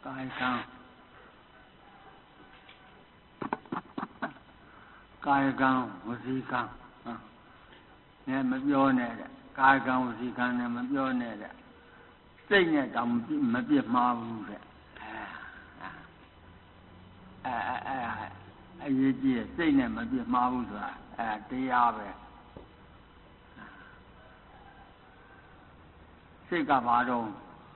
ကာယကံဝစီကံနဲ့မပြောနဲ့တဲ့ကာယကံဝစီကံနဲ့မပြောနဲ့တဲ့စိတ်နဲ့တောင်မပြစ်မှားဘူးတဲ့အရေးကြီးတဲ့စိတ်နဲ့မပြစ်မှားဘူးဆိုတာတရားပဲစိတ်ကဘာတော့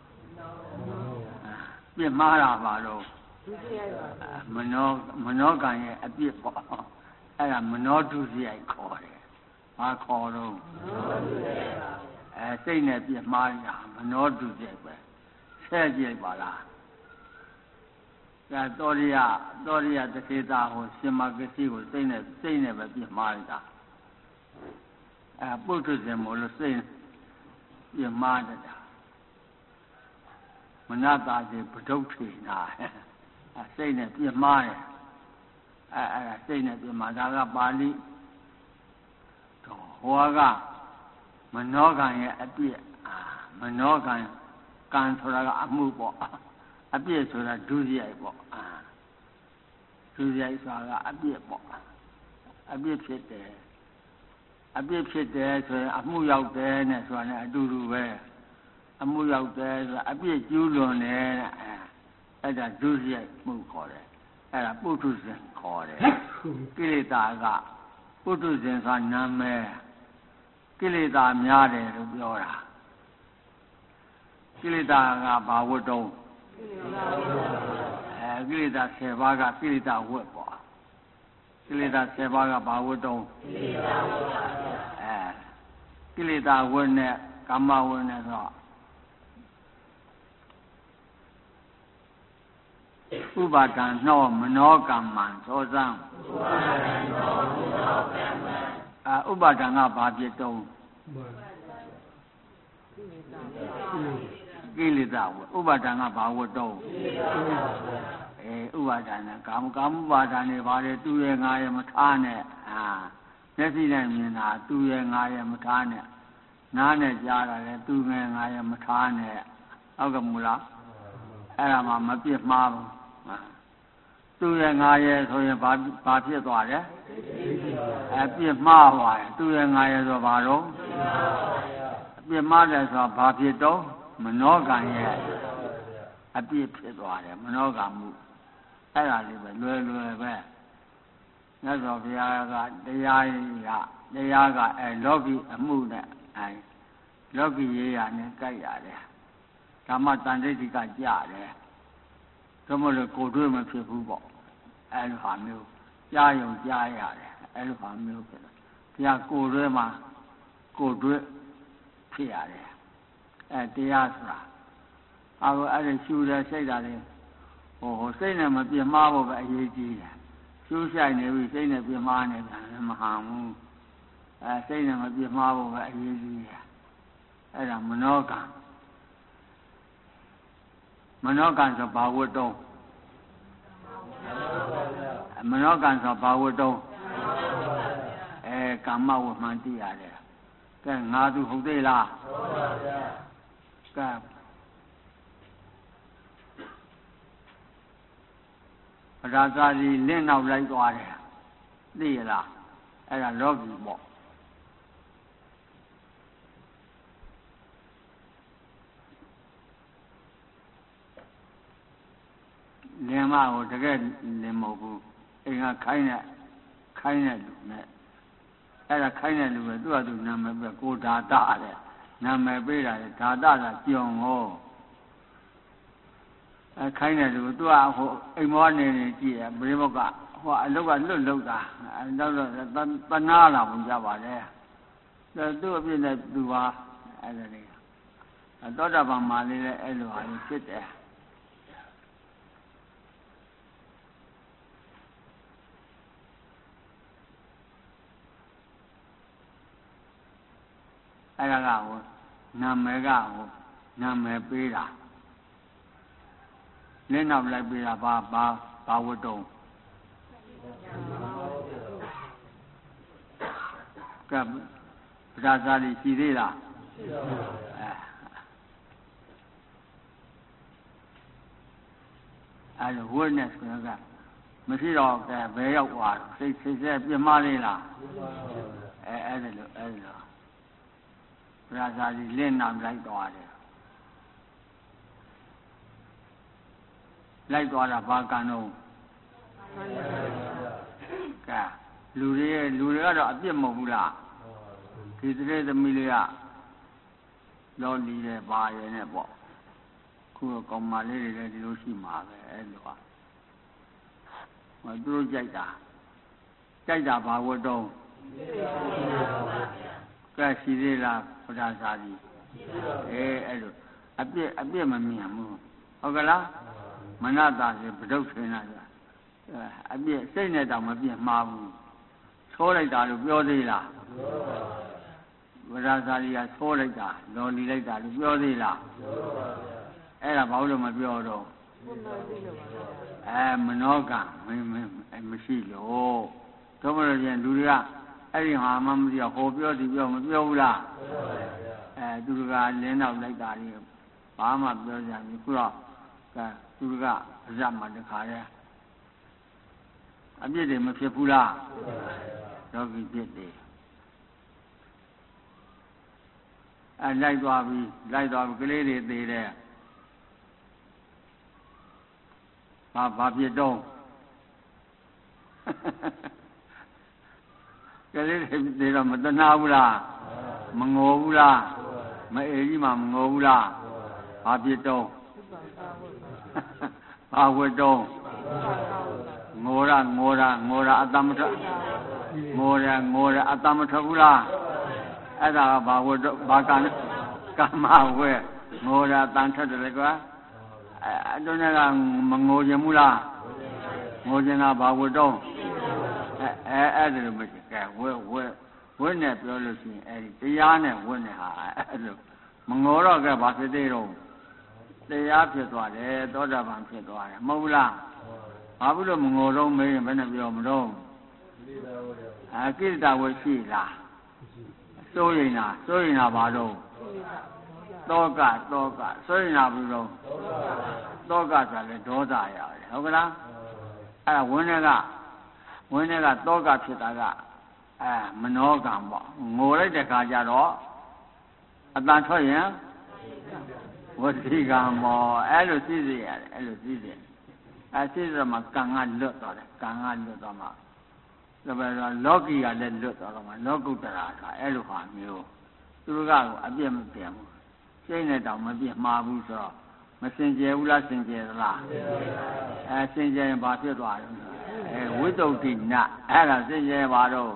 ပြစ်မှားတာဘာတော့မနောကံရဲ့အပြစ်ပေါ့အဲ့ဒါမနောဒုစရိုက်ခေါ်တယ်ဘာခေါ်တော့စိတ်နဲ့ပြစ်မှားတာမနောဒုစရိုက်ပဲဆဲကြည့်ပါလားဒါတောရိယတခေတာဟိုရှင်မကစီကိုစိတ်နဲ့ပဲပြစ်မှားတာပုထုဇဉ်မို့လို့စိတ်ပြစ်မှားတာမနတာတိပဒုဋ္ဌိနာစိတ်နဲ့ပြစ်မှားတယ်အဲ့ဒါစိတ်နဲ့ပြစ်မှားဒါကပါဠိဟောကမနောကံရဲ့အပြစ်မနောကံဆိုတာကအမှုပေါ့အပြစ်ဆိုတာဒုစရိုက်ပေါ့ဒုစရိုက်ဆိုတာကအပြစ်ပေါ့အပြစ်ဖြစ်တယ်ဆိုရင်အမှုရောက်တယ်နဲ့ဆိုတာနဲ့အတူတူပဲအမှုရောက်တယ်ဆိုတာအပြစ်ကျူးလွန်တယ်အဲ့ဒါဒုစရိုက်မှုခေါ်တယ်အဲ့ဒါပုထုဇဉ်ခေါ်တယ်ကိလေသာကပုထုဇဉ်ဆိုတာနာမည်ကိလေသာများတယ်လို့ပြောတာကိလေသာကဘာဝတ္တုံးကိလေသာ10ပါးကကိလေသာဝတ်ပေါ့ကိလေသာ10ပါးကဘာဝတ္တုံးကိလေသာဝတ်နဲ့ကာမဝတ်နဲ့ဆိုဥပါဒံနှောမနောကမ္မံသောဇံဥပါဒံကဘာဖြစ်တုံးကိလေသာဝတ်ဥပါဒံကဘာဝတ်တုံးဥပါဒံနဲ့ကာမဥပါဒံတွေဘာလဲသူရဲ့ငါရဲ့မထားနဲ့မျက်စိနဲ့မြင်တာသူရဲ့ငါရဲ့မထားနဲ့နားနဲ့ကြားတာလည်းသူငယ်ငါရဲ့မထားနဲ့ဟုတ်ကဲ့မလားအဲ့ဒါမှမပြစ်မှားဘူးသူရဲ့ငါရဲ့ဆိုရင်ဘာဖြစ်သွားလဲပြစ်မှားသွားတယ်သူရဲ့ငါရဲ့ဆိုဘာတော့ပြစ်မှားတယ်ဆိုတာဘာဖြစ်တော့မနောကံရဲ့အပြစ်ဖြစ်သွားတယ်မနောကံမှုအဲ့ဒါလေးပဲလွယ်ပဲမြတ်စွာဘုရားကတရားကလောကီအမှုနဲ့လောကီရေးရနဲ့ကြိုက်ရတယ်ဓမ္မတန်ဋိဋ္ဌိကကြတယ်ဒါမှမဟုတ်ကိုယ်တွေ့မဖြစ်ဘူးပေါ့အဲ့လိုဟာမျိုးကြားရုံကြားရတယ်အဲ့လိုဟာမျိုးဖြစ်တယ်တရားကိုယ်တွေ့မှာကိုယ်တွေ့ဖြစ်ရတယ်တရားဆိုတာအဲ့ဒီရှုတဲ့စိတ်ဓာတ်လေးစိတ်နဲ့မပြင်းမှားဖို့ပဲအရေးကြီးတယ်ရှုဆိုင်နေပြီစိတ်နဲ့ပြင်းမှားနေတာမဟန်ဘူးစိတ်နဲ့မပြင်းမှားဖို့ပဲအရေးကြီးတယ်အဲ့ဒါမနောကံဆိုဘာဝတ္တုံးမနောကံဆိုဘာဝတ္တုံးကာမဝမှန်သိရတယ်ကဲငါသူဟုတ်သေးလားဟုတ်ပါဗျာကဲပဒါသာကြီးလင်းနောက်လိုက်သွားတယ်သိရလားအဲ့ဒါလောကီပေါ့လင်မကိုတကယ်လင်မဟုတ်ဘူးအိမ်ကခိုင်းတဲ့လူနဲ့အဲ့ဒါခိုင်းတဲ့လူပဲသူ့ဟာသူနာမည်ပဲကိုဓာတတဲ့နာမည်ပေးတာလေဓာတကကြုံဟောခိုင်းတယ်လူသူကဟိုအိမ်မောနေကြည့်ရပရိမောကဟိုအလုတ်ကလွတ်လုတ်တာတော့တနာလာဝင်ကြပါလေသူ့အပြစ်နဲ့သူပါအဲ့ဒါလေးသောတာပန်မှာလေးလည်းအဲ့လိုဟာဖြစ်တယ်အဲ့ဒါကဟိုနာမည်ပေးတာလင်းနောက်လိုက်ပေးတာဘာဝတ္တုံးကပ္ပဒါသာလေးရှိသေးလားရှိပါဘူး witness ကမရှိတော့ဘယ်ရောက်သွားစိတ်ပြမလေးလားအဲ့ဒါလို့ပရာဇာတိလင်းနာလိုက်သွားတယ်လိုက်သွားတာဘာကံတော့ကဲလူတွေကတော့အပြစ်မဟုတ်ဘူးလားဒီတည်းသမီးလေးကလောလီတဲ့ပါရနဲ့ပေါ့ခုကောင်မလေးတွေလည်းဒီလိုရှိမှာပဲအဲ့လိုอ่ะသူတို့ကြိုက်တာဘာဝတ်တော့ကဲရှိသေးလားပဒါစာကြီးအဲ့လိုအပြစ်မမြင်ဘူးဟုတ်ကလားမနတာစီဘဒုတ်ထင်တာအပြစ်စိတ်နဲ့တောင်မပြင်းမှားဘူးသိုးလိုက်တာလို့ပြောသေးလားပဒါစာကြီးကသိုးလိုက်တာလော်လီလိုက်တာလို့ပြောသေးလားအဲ့ဒါဘာလို့မပြောတော့မနောကမရှိလို့တော့မလို့ချင်းလူတွေကအဲ့ဒီဟာမှမသိတော့ဟိုပြောဒီပြောမပြောဘူးလားသူကလင်းတော့လိုက်တာလေးဘာမှပြောကြဘူးခုတော့သူကပါဇတ်မှတခါတည်းအပြစ်တွေမဖြစ်ဘူးလားလောကီပြစ်တွေလိုက်သွားပြီကလေးတွေသေးတယ်ဘာပြစ်တော့ကလေးတွေသေးတော့မတနာဘူးလားမငိုဘူးလားမအေးကြီးမှမငိုဘူးလားဘာပြစ်တော့ဘာဝတ်တော့ငိုရအတမထငိုရအတမထဘူးလားအဲ့ဒါကဘာဝတ်တော့ဘာကမဝဲငိုရတန်ထတယ်လေကွာအဲ့တော့ကမငိုခြင်းဘူးလားငိုခြင်းကဘာဝတ်တော့အဲ့ဒါလိုမရှိကဲဝတ်နဲ့ပြောလို့ရှိရင်အဲ့ဒီတရားနဲ့ဝတ်နဲ့ဟာအဲ့လိုမငိုတော့ကဲဘာဖြစ်သေးတော့တရားဖြစ်သွားတယ်သောတာပန်ဖြစ်သွားတယ်မဟုတ်ဘူးလားဘာဖြစ်လို့မငိုတော့မေးရင်ဘယ်နဲ့ပြောမတော့ကိလေသာဝတ်ရှိလားစိုးရင်လားဘာတော့တောကစိုးရင်လားဘူးတော့တောကဆိုလည်းဒေါသရတယ်ဟုတ်ကလားအဲ့ဒါဝင်းတွေကတောကဖြစ်တာကမနောကံပေါ့ငိုလိုက်တဲ့ခါကျတော့အတန်ထွက်ရင်ဝတိကံမောအဲ့လိုသိစေရတယ်အဲ့လိုသိစေသိစေမှကံကလွတ်သွားတယ်ကံကလွတ်သွားမှဒါပဲလောကီကလည်းလွတ်သွားတော့မှလောကုတ္တရာကအဲ့လိုဟာမျိုးသူတို့ကအပြည့်မပြတ်ဘူးစိတ်နဲ့တောင်မပြတ်မှားဘူးဆိုတော့မစင်ကြယ်ဘူးလားစင်ကြယ်သလားစင်ကြယ်ရင်ဘာဖြစ်သွားလဲဝိတ္တုဒ္ဓိနအဲ့ဒါစင်ကြယ်ပါတော့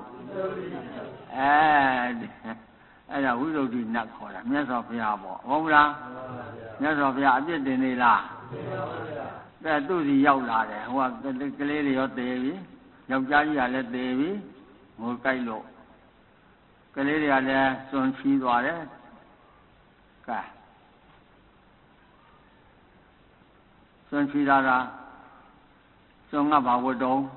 အဲ့ဒါဝိတ္တုဒ္ဓိနခေါ်တာမြတ်စွာဘုရားပေါ့ဟုတ်လားမြတ်စွာဘုရားအပြစ်တင်နေလားတဲ့သူစီရောက်လာတယ်ဟိုကလေးတွေရောသေပြီယောက်ျားကြီးကလည်းသေပြီငိုကြိုက်လို့ကလေးတွေကလည်းစွန့်ချီးသွားတယ်ကဲစွန့်ချီးတာစွန့်ကဘာဝတ္တုံး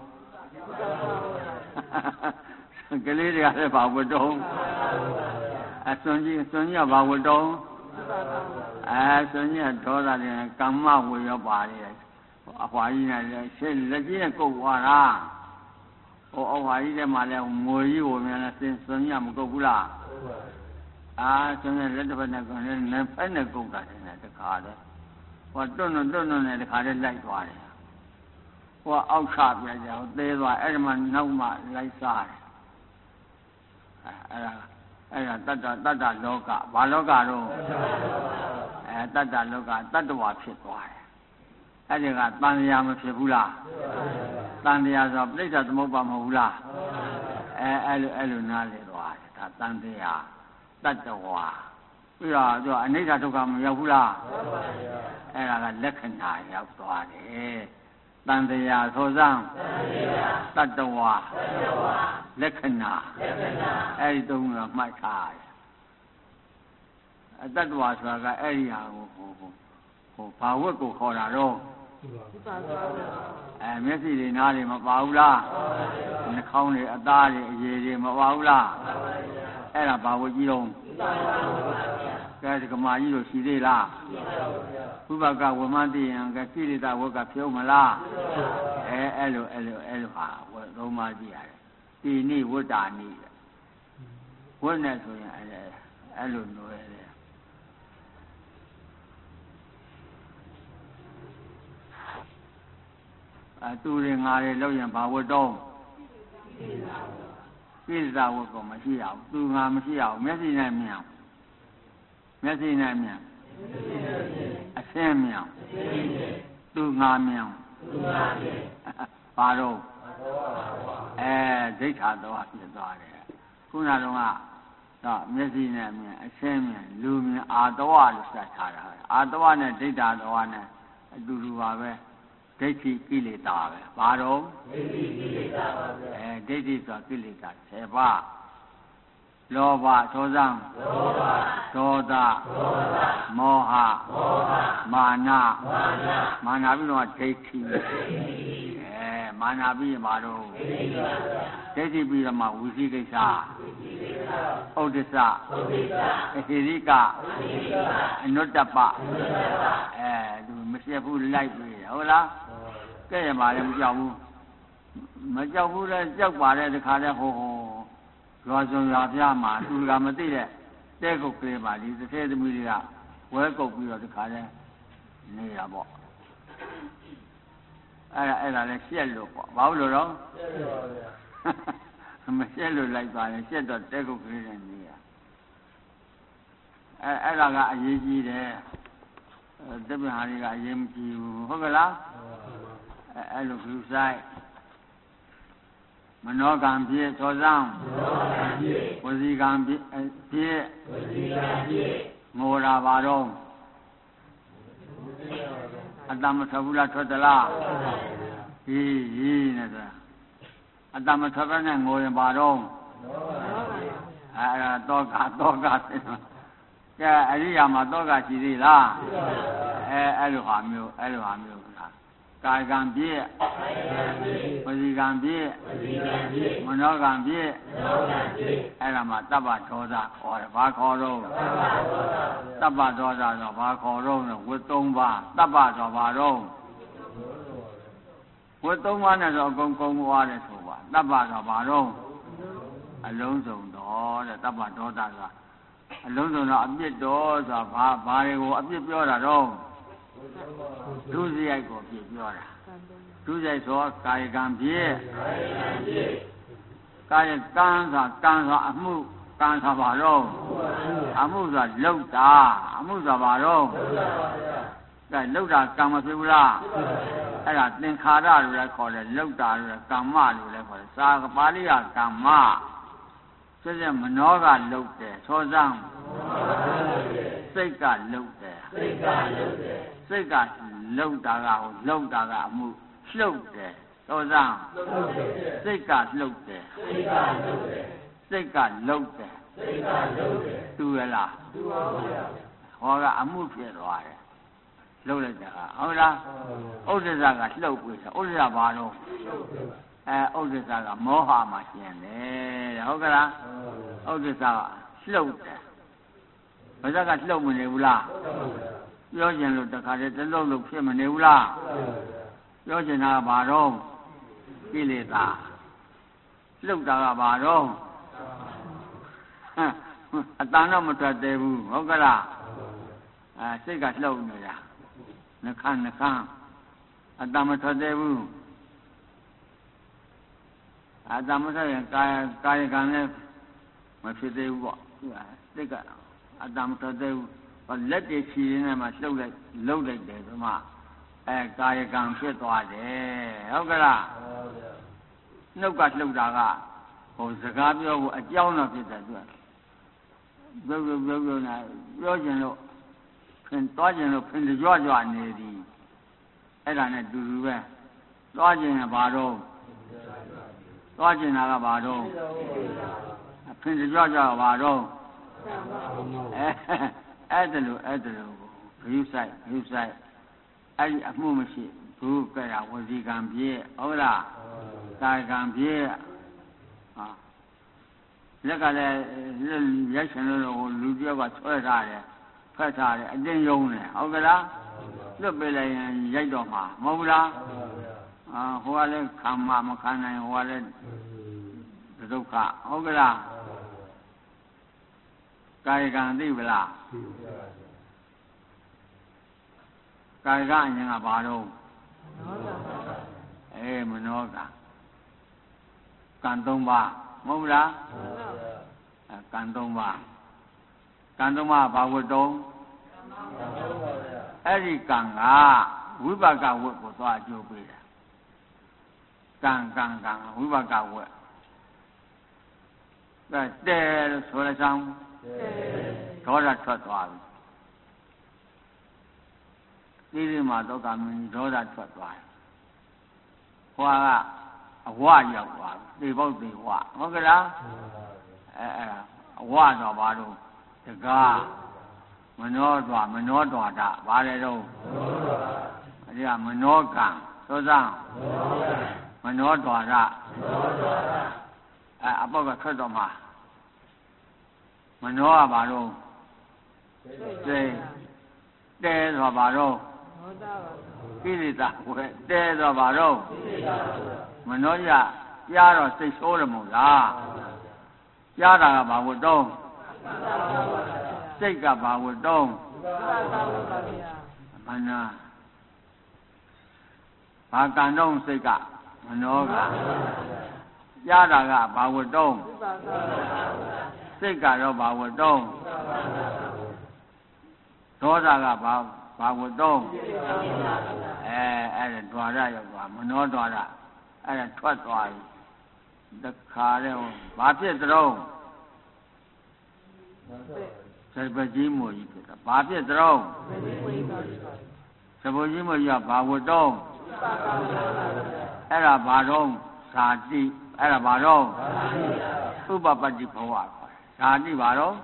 ကလေးတွေကလည်းဘာဝတ္တုံးစွန့်ကြီးကဘာဝတ္တုံးစွန့်ကြီးကဒေါသနဲ့ကမ္မဝေရောပါတယ်အဖွာကြီးနဲ့လည်းရှင်းလက်ကြီးနဲ့ကုတ်သွားတာအဖွာကြီးထဲမှာလည်းငွေကြီးကိုမြန်လည်းစွန့်ကြီးကမကုတ်ဘူးလားစွန့်ကြီးလက်တစ်ဖက်နဲ့ကုတ်တယ်နှစ်ဖက်နဲ့ကုတ်တာတဲ့တခါတည်းဟိုတွန်းနဲ့တခါတည်းလိုက်သွားတယ်ဟိုအောက်ချပြန်ကြဟိုသေးသွားအဲ့ဒီမှာနောက်မှလိုက်စားတယ်အဲ့ဒါတတ္တလောကဘာလောကတော့တတ္တလောကတတ္တဝါဖြစ်သွားတယ်အဲ့ဒီကတန်တရားမဖြစ်ဘူးလားတန်တရားဆိုပြိဿသမုပ္ပါမဟုတ်ဘူးလားအဲ့လိုနားလေသွားတယ်ဒါတန်တရားတတ္တဝါပြီးတော့သူကအနိစ္စဒုက္ခမရောက်ဘူးလားအဲ့ဒါကလက္ခဏာရောက်သွားတယ်တန်တရားဆိုစမ်းတတ္တဝါလက္ခဏာအဲ့ဒီသုံးကမှတ်ထားတယ်တတ္တဝါဆိုတာကအဲ့ဒီဟာကိုဘာဝတ်ကိုခေါ်တာတော့မျက်စိတွေနားတွေမပါဘူးလားနှာခေါင်းတွေအသားတွေအရည်တွေမပါဘူးလားအဲ့ဒါဘာဝတ်ကြီးတော့ကဲဲဒီကမာကြီးတို့ရှိသေးလားဥပကဝမသိရင်ကကိလေသာဝကဖြုံးမလားအဲ့လိုဟာဝတ်သုံးပါးကြည့်ရတယ်တိနိဝတ္တာနိဝတ်နဲ့ဆိုရင်အဲ့လိုနွယ်တယ်သူတွေငါတွေလောက်ရင်ဘာဝတ်တော့ကိလေသာဝတ်ကိုမရှိရဘူးသူငါမရှိရဘူးမျက်စိနဲ့မြင်အရှင်းမြင်သူငါမြင်ဘာတော့ဒိဋ္ဌာတော့ဖြစ်သွားတယ်ခုနကတော့မျက်စိနဲ့မြင်အရှင်းမြင်လူမြင်အာတော်လို့ဆက်ထားတာအာတော်နဲ့ဒိဋ္ဌာတော်နဲ့အတူတူပါပဲဒိဋ္ဌိကိလေသာပဲဘာတော့ဒိဋ္ဌိကိလေသာပါပဲဒိဋ္ဌိဆိုတာကိလေသာ10ပါးလောဘဒေါသမောဟမာနပြီးတော့ဒိဋ္ဌိမာနပြီးရင်ဘာတော့ဒိဋ္ဌိပြီးတော့မှဝိသိကိစ္စဥဒ္ဒစ္စအဟိရိကအနုတ္တပသူမရှက်ဘူးလိုက်ပြီးဟုတ်လားကဲ့ရပါလေမကြောက်ဘူးလဲကြောက်ပါတယ်တခါလဲဟိုရွာစုံရွာပြားမှာသူကမသိတဲ့တဲကုတ်ကလေးပါဒီတစ်သေးသမီးတွေကဝဲကုတ်ပြီးတော့တခါလဲနေတာပေါ့အဲ့ဒါလဲရှက်လို့ပေါ့ဘာလို့တော့မရှက်လို့လိုက်ပါလေရှက်တော့တဲကုတ်ကလေးနဲ့နေရအဲ့ဒါကအရေးကြီးတယ်တပည့်ဟာတွေကအရေးမကြီးဘူးဟုတ်ကလားအဲ့လိုပြုဆိုင်မနောကံဖြင့်သောစံဝစီကံဖြင့်ငိုတာပါတော့အတ္တမထွက်ဘူးလားထွက်သလားဟီးနဲ့ဆိုအတ္တမထွက်ဘဲနဲ့ငိုရင်ပါတော့အဲ့ဒါတောကဖြစ်တော့ကဲအရိယာမှာတောကရှိသေးလားအဲ့လိုဟာမျိုးကာယကံပြည့်ဝစီကံပြည့်မနောကံပြည့်အဲ့ဒါမှတပ္ပဒေါသခေါ်တယ်ဘာခေါ်တော့တပ္ပဒေါသဆိုဘာခေါ်တော့ဝတ်3ပါးတပ္ပဆိုဘာတော့ဝတ်3ပါးနဲ့ဆိုအကုန်သွားတယ်ဆိုပါတပ္ပဆိုဘာတော့အလုံးစုံတော့တဲ့တပ္ပဒေါသဆိုတာအလုံးစုံတော့အပြစ်တော်ဆိုတာဘာတွေကိုအပြစ်ပြောတာတော့ဒုစရိုက်ကိုပြပြောတာဒုစရိုက်ဆိုကာယကံပြည့်ကာယကံဆိုအမှုကံဆိုပါတော့အမှုဆိုလောက်တာအမှုဆိုပါတော့ကဲလောက်တာကံမဖြစ်ဘူးလားအဲ့ဒါသင်္ခါရလို့လည်းခေါ်တယ်လောက်တာလို့လည်းကမ္မလို့လည်းခေါ်တယ်စာပါဠိကကမ္မဆက်မနောကလောက်တယ်သောစံစိတ်ကလောက်တယ်စိတ်ကလှုပ်တာကအမှုလှုပ်တယ်သောစံစိတ်ကလှုပ်တယ်စိတ်ကလှုပ်တယ်တူရလားတူပါဗျာဟောကအမှုဖြစ်သွားတယ်လှုပ်လိုက်တာဟုတ်လားဥဒ္ဒစ္စကလှုပ်ပြီးဥဒ္ဒစ္စဘာလို့ဥဒ္ဒစ္စကမောဟမှာရှင်းတယ်တဲ့ဟုတ်ကလားဥဒ္ဒစ္စကလှုပ်တယ်ဘာသာကလှုပ်မနေဘူးလားပြောကျင်လို့တခါတည်းတလုံးလုံးဖြစ်မနေဘူးလားပြောကျင်တာကဘာတော့ကိလေသာလှုပ်တာကဘာတော့အတန်တော့မထွက်သေးဘူးဟုတ်ကလားစိတ်ကလှုပ်နေတာနှခမ်းအတန်မထွက်သေးဘူးအတန်မထွက်ရင်ကာယကံလည်းမဖြစ်သေးဘူးပေါ့စိတ်ကအတန်မထွက်သေးဘူးလက်တွေချီရင်းနဲ့မှလှုပ်လိုက်တယ်ဆိုမှကာယကံဖြစ်သွားတယ်ဟုတ်ကလားနှုတ်ကလှုပ်တာကစကားပြောဖို့အကြောင်းတော့ဖြစ်တယ်သူကပြောနေပြောကျင်လို့သွားကျင်လို့ဖင်ကြွနေသည်အဲ့ဒါနဲ့တူတူပဲသွားကျင်ရင်ဘာတော့သွားကျင်တာကဘာတော့ဖင်ကြွဘာတော့အဲ့ဒါလိုဂရုစိုက်အဲ့ဒီအမှုမရှိဘူးကဲ့ရဝစီကံပြည့်ဟုတ်လားကာယကံပြည့်လက်ကလည်းရိုက်ရှင်လို့လူတယောက်ကဆွဲထားတယ်ဖက်ထားတယ်အတင်းယုံတယ်ဟုတ်ကလားလွတ်ပေးလိုက်ရင်ရိုက်တော့မှာမဟုတ်ဘူးလားဟိုကလည်းခံမမခံနိုင်ဟိုကလည်းဒုက္ခဟုတ်ကလားကာယကံသိပလားကာယကအရင်ကဘာတော့မနောကကံ၃ပါးမဟုတ်လားကံ၃ပါးကံ၃ပါးဘာဝတ္တုံအဲ့ဒီကံကဝိပါကဝတ်ကိုသွားအကျိုးပေးတယ်ကံဝိပါကဝတ်ကဲတဲလို့ဆိုလိုက်ဆောင်ဒေါသထွက်သွားပြီဒီမှာဒုက္ခမင်းဒေါသထွက်သွားတယ်ဟွာကအဝရောက်သွားပြီသေဖို့သေဝဟုတ်ကလားအဝတော့ဘာလို့တကားမနောတော်တာဘာလဲတော့အဲဒီကမနောကံသောစံမနောတော်တာအပေါက်ကထွက်တော့မှာမနောကဘာလို့စိတ်တဲဆိုဘာတော့ကိလေသာဝဲတဲဆိုဘာတော့မနောရကြားတော့စိတ်ဆိုးတယ်မို့လားကြားတာကဘာဝတ္တုံးစိတ်ကဘာဝတ္တုံးမနာဘာကံတော့စိတ်ကမနောကကြားတာကဘာဝတ္တုံးစိတ်ကတော့ဘာဝတ္တုံးဒေါသကဘာဝတ္တုံးအဲ့ဒါဓွာရရောက်သွားမနောဓွာရအဲ့ဒါထွက်သွားပြီတခါတည်းဘာဖြစ်သလဲစပကြီးမို့ကြီးဖြစ်တာဘာဖြစ်သလဲစပကြီးမို့ကြီးကဘာဝတ္တုံးအဲ့ဒါဘာတော့ဇာတိအဲ့ဒါဘာတော့ဥပပတ္တိဘဝဇာတိဘာတော့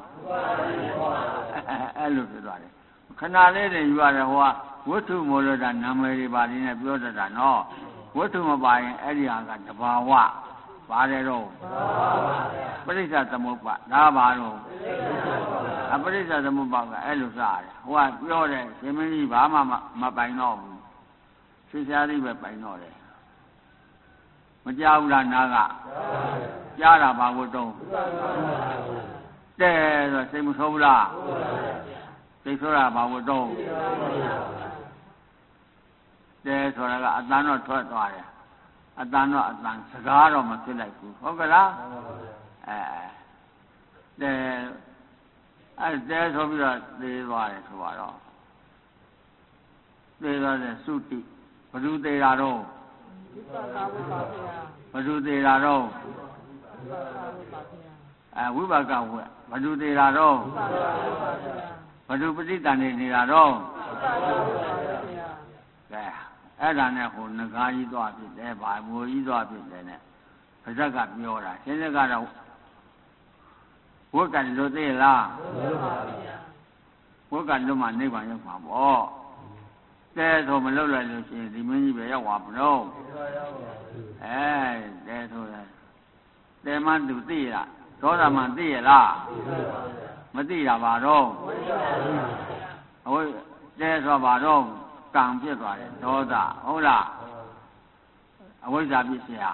အဲ့လိုဖြစ်သွားတယ်ခဏလေးတည်းယူရတယ်ဟိုကဝတ္ထုမို့လို့ဒါနာမည်တွေပါနေနဲ့ပြောတတ်တာနော်ဝတ္ထုမပါရင်အဲ့ဒီဟာကတဘာဝပါတယ်တော့ပရိစ္ဆသမုပ္ပါဒါပါတော့အပရိစ္ဆသမုပ္ပါကအဲ့လိုစားတယ်ဟိုကပြောတယ်ရှင်မင်းကြီးဘာမှမပိုင်တော့ဘူးဆရာကြီးပဲပိုင်တော့တယ်မကြောက်လားနာကကြားတာဘာဝတ္တုံးတဲ့ဆိုစိတ်မဆိုးဘူးလားစိတ်ဆိုးတာဘာဝတ္တုံးတဲ့ဆိုတာကအတန်တော့ထွက်သွားတယ်အတန်တော့အတန်စကားတော့မဖြစ်လိုက်ဘူးဟုတ်ကလားတဲဆိုပြီးတော့သေသွားတယ်ဆိုတော့သေသွားတယ်သုတိဘ누구သေတာတော့ဘ누구သေတာတော့ဝိပါကဝက်ဘ누구သေတာတော့ဘ누구ပဋိသန္ဓေနေတာတော့ကဲအဲ့ဒါနဲ့ဟိုငကားကြီးသွားဖြစ်တယ်ဗာမိုးကြီးသွားဖြစ်တယ်နဲ့ပါဇက်ကပြောတာရှင်းစကတော့ဝက်ကလွတ်သေးလားဝက်ကလွတ်မှနိဗ္ဗာန်ရောက်မှာပေါ့တဲဆိုမလွတ်လိုက်လို့ရှိရင်ဒီမင်းကြီးပဲရောက်သွားမလို့တဲဆိုတယ်တဲမှသူသိရလားဒေါသမသိရလားမသိတာပါတော့ဟိုတဲဆိုပါတော့ကံဖြစ်သွားတယ်ဒေါသဟုတ်လားအဝိဇ္ဇာဖြစ်เสีย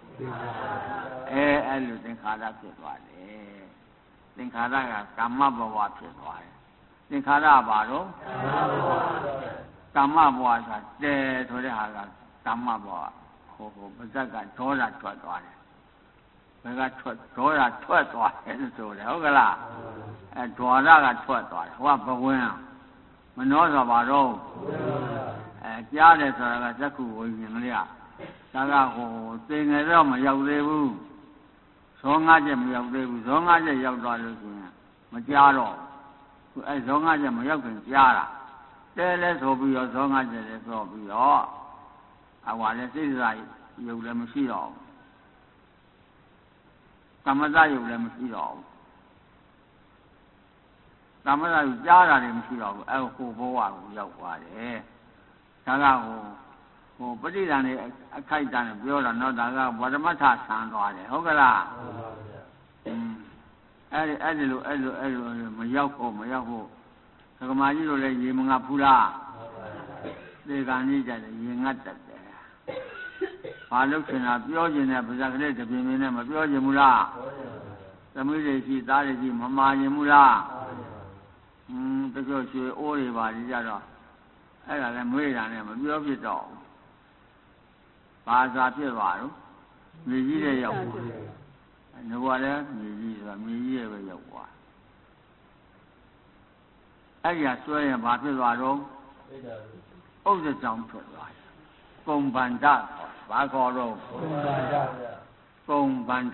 အဲ့လိုသင်္ခါရဖြစ်သွားတယ်သင်္ခါရကကာမဘဝဖြစ်သွားတယ်သင်္ခါရဘာတော့ကာမဘဝဆိုတဲဆိုတဲ့ဟာကကာမဘဝဟိုပါဇက်ကဒေါသထွက်သွားတယ်ဘယ်ကထွက်ဒေါသထွက်သွားတယ်ဆိုတယ်ဟုတ်ကလားဒေါသကထွက်သွားတယ်ဟိုကဘဝင်မနောဆိုပါတော့ကြားတယ်ဆိုတာကသက္ခုဝိညာဉ်ကလေးကဒါကဟိုသင်ငယ်တော့မရောက်သေးဘူးဇော၅ချက်မရောက်သေးဘူးဇော၅ချက်ရောက်သွားလို့ရှိရင်မကြားတော့ဇော၅ချက်မရောက်ခင်ကြားတာတဲလဲဆိုပြီးတော့ဇော၅ချက်လဲဆိုပြီးတော့ဟွာလဲစိတ်စားရုပ်လည်းမရှိတော့ဘူးကမ္မဇယုတ်လည်းမရှိတော့ဘူးကမ္မဇယုတ်ကြားတာလည်းမရှိတော့ဘူးဟိုဘဝကိုရောက်သွားတယ်ဒါကဟိုပဋိသန္ဓေအခိုက်အတန့်ပြောတာနော်ဒါကဝရမထဆန်းသွားတယ်ဟုတ်ကလားအဲ့ဒီလိုမရောက်ဖို့ကမာကြီးတို့လည်းရေမငတ်ဘူးလားသေကံကြီးကြတယ်ရေငတ်တတ်တယ်ဘာလို့ခင်ဗျာပြောကျင်တဲ့ပါဇက်ကလေးတပြင်းပြင်းနဲ့မပြောကျင်ဘူးလားသမီးတွေရှိသားတွေရှိမမာကျင်ဘူးလားတချို့ရွှေအိုးတွေပါကြတော့အဲ့ဒါလည်းမွေးတာနဲ့မပြောဖြစ်တော့ဘာသာဖြစ်သွားတော့မြေကြီးတဲ့ရောက်သွားငါကလည်းမြေကြီးဆိုတာမြေကြီးရဲ့ပဲရောက်သွားအဲ့ဒီကဆွဲရင်ဘာဖြစ်သွားတော့ဥစ္စာကြောင့်ဖြစ်သွားတယ်ကုံဗန္ဒဘာခေါ်တော့ကုံဗန္ဒ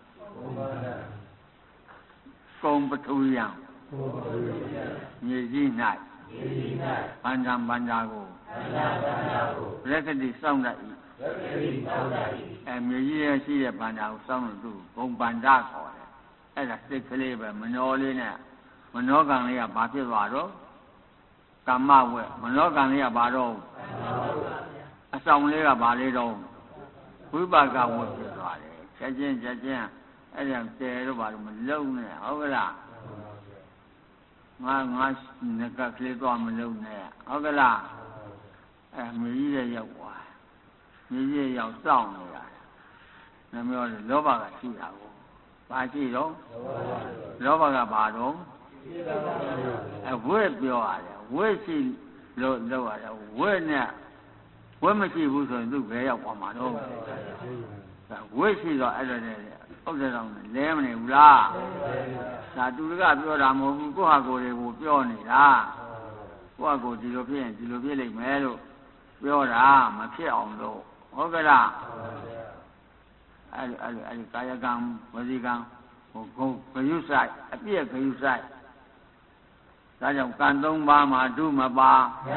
ကုံပထူယံမြေကြီး၌ဗန္ဒံဗန္ဒာကိုရက္ခတိစောင့်တတ်၏မြေကြီးရဲ့ရှိတဲ့ဗန္ဒာကိုစောင့်လို့သူကုံဗန္ဒခေါ်တယ်အဲ့ဒါစိတ်ကလေးပဲမနောလေးနဲ့မနောကံလေးကဘာဖြစ်သွားတော့ကမ္မဝဲမနောကံလေးကဘာတော့အဆောင်လေးကဘာလေးတော့ဝိပါကဝဲဖြစ်သွားတယ်ချက်ချင်းအဲ့ဒါတဲတော့ဘာလို့မလုံနဲ့ဟုတ်ကလားငါငကကလေးတော့မလုံနဲ့ဟုတ်ကလားမြေကြီးရဲ့ရောက်သွားမြေကြီးရဲ့ရောက်စောင့်နေတာနမောလောဘကရှိတာကိုဘာရှိတော့လောဘကဘာတော့ဝဲပြောရတယ်ဝဲရှိလို့လောက်ရတယ်ဝဲနဲ့ဝဲမရှိဘူးဆိုရင်သူဘယ်ရောက်သွားမှာတော့ဝဲရှိတော့အဲ့ဒါနဲ့ဥစ္စာတော်လဲမနေဘူးလားဒါသူကပြောတာမဟုတ်ဘူးကိုယ့်ဟာကိုယ်တွေကိုပြောနေတာကိုယ့်ဟာကိုယ်ဒီလိုဖြစ်ရင်ဒီလိုဖြစ်လိမ့်မယ်လို့ပြောတာမဖြစ်အောင်လို့ဟုတ်ကလားအဲ့ဒီကာယကံဝစီကံဟိုဂယုဆိုင်အပြည့်ဂယုဆိုင်ဒါကြောင့်ကံ၃ပါးမှာဒုမပါ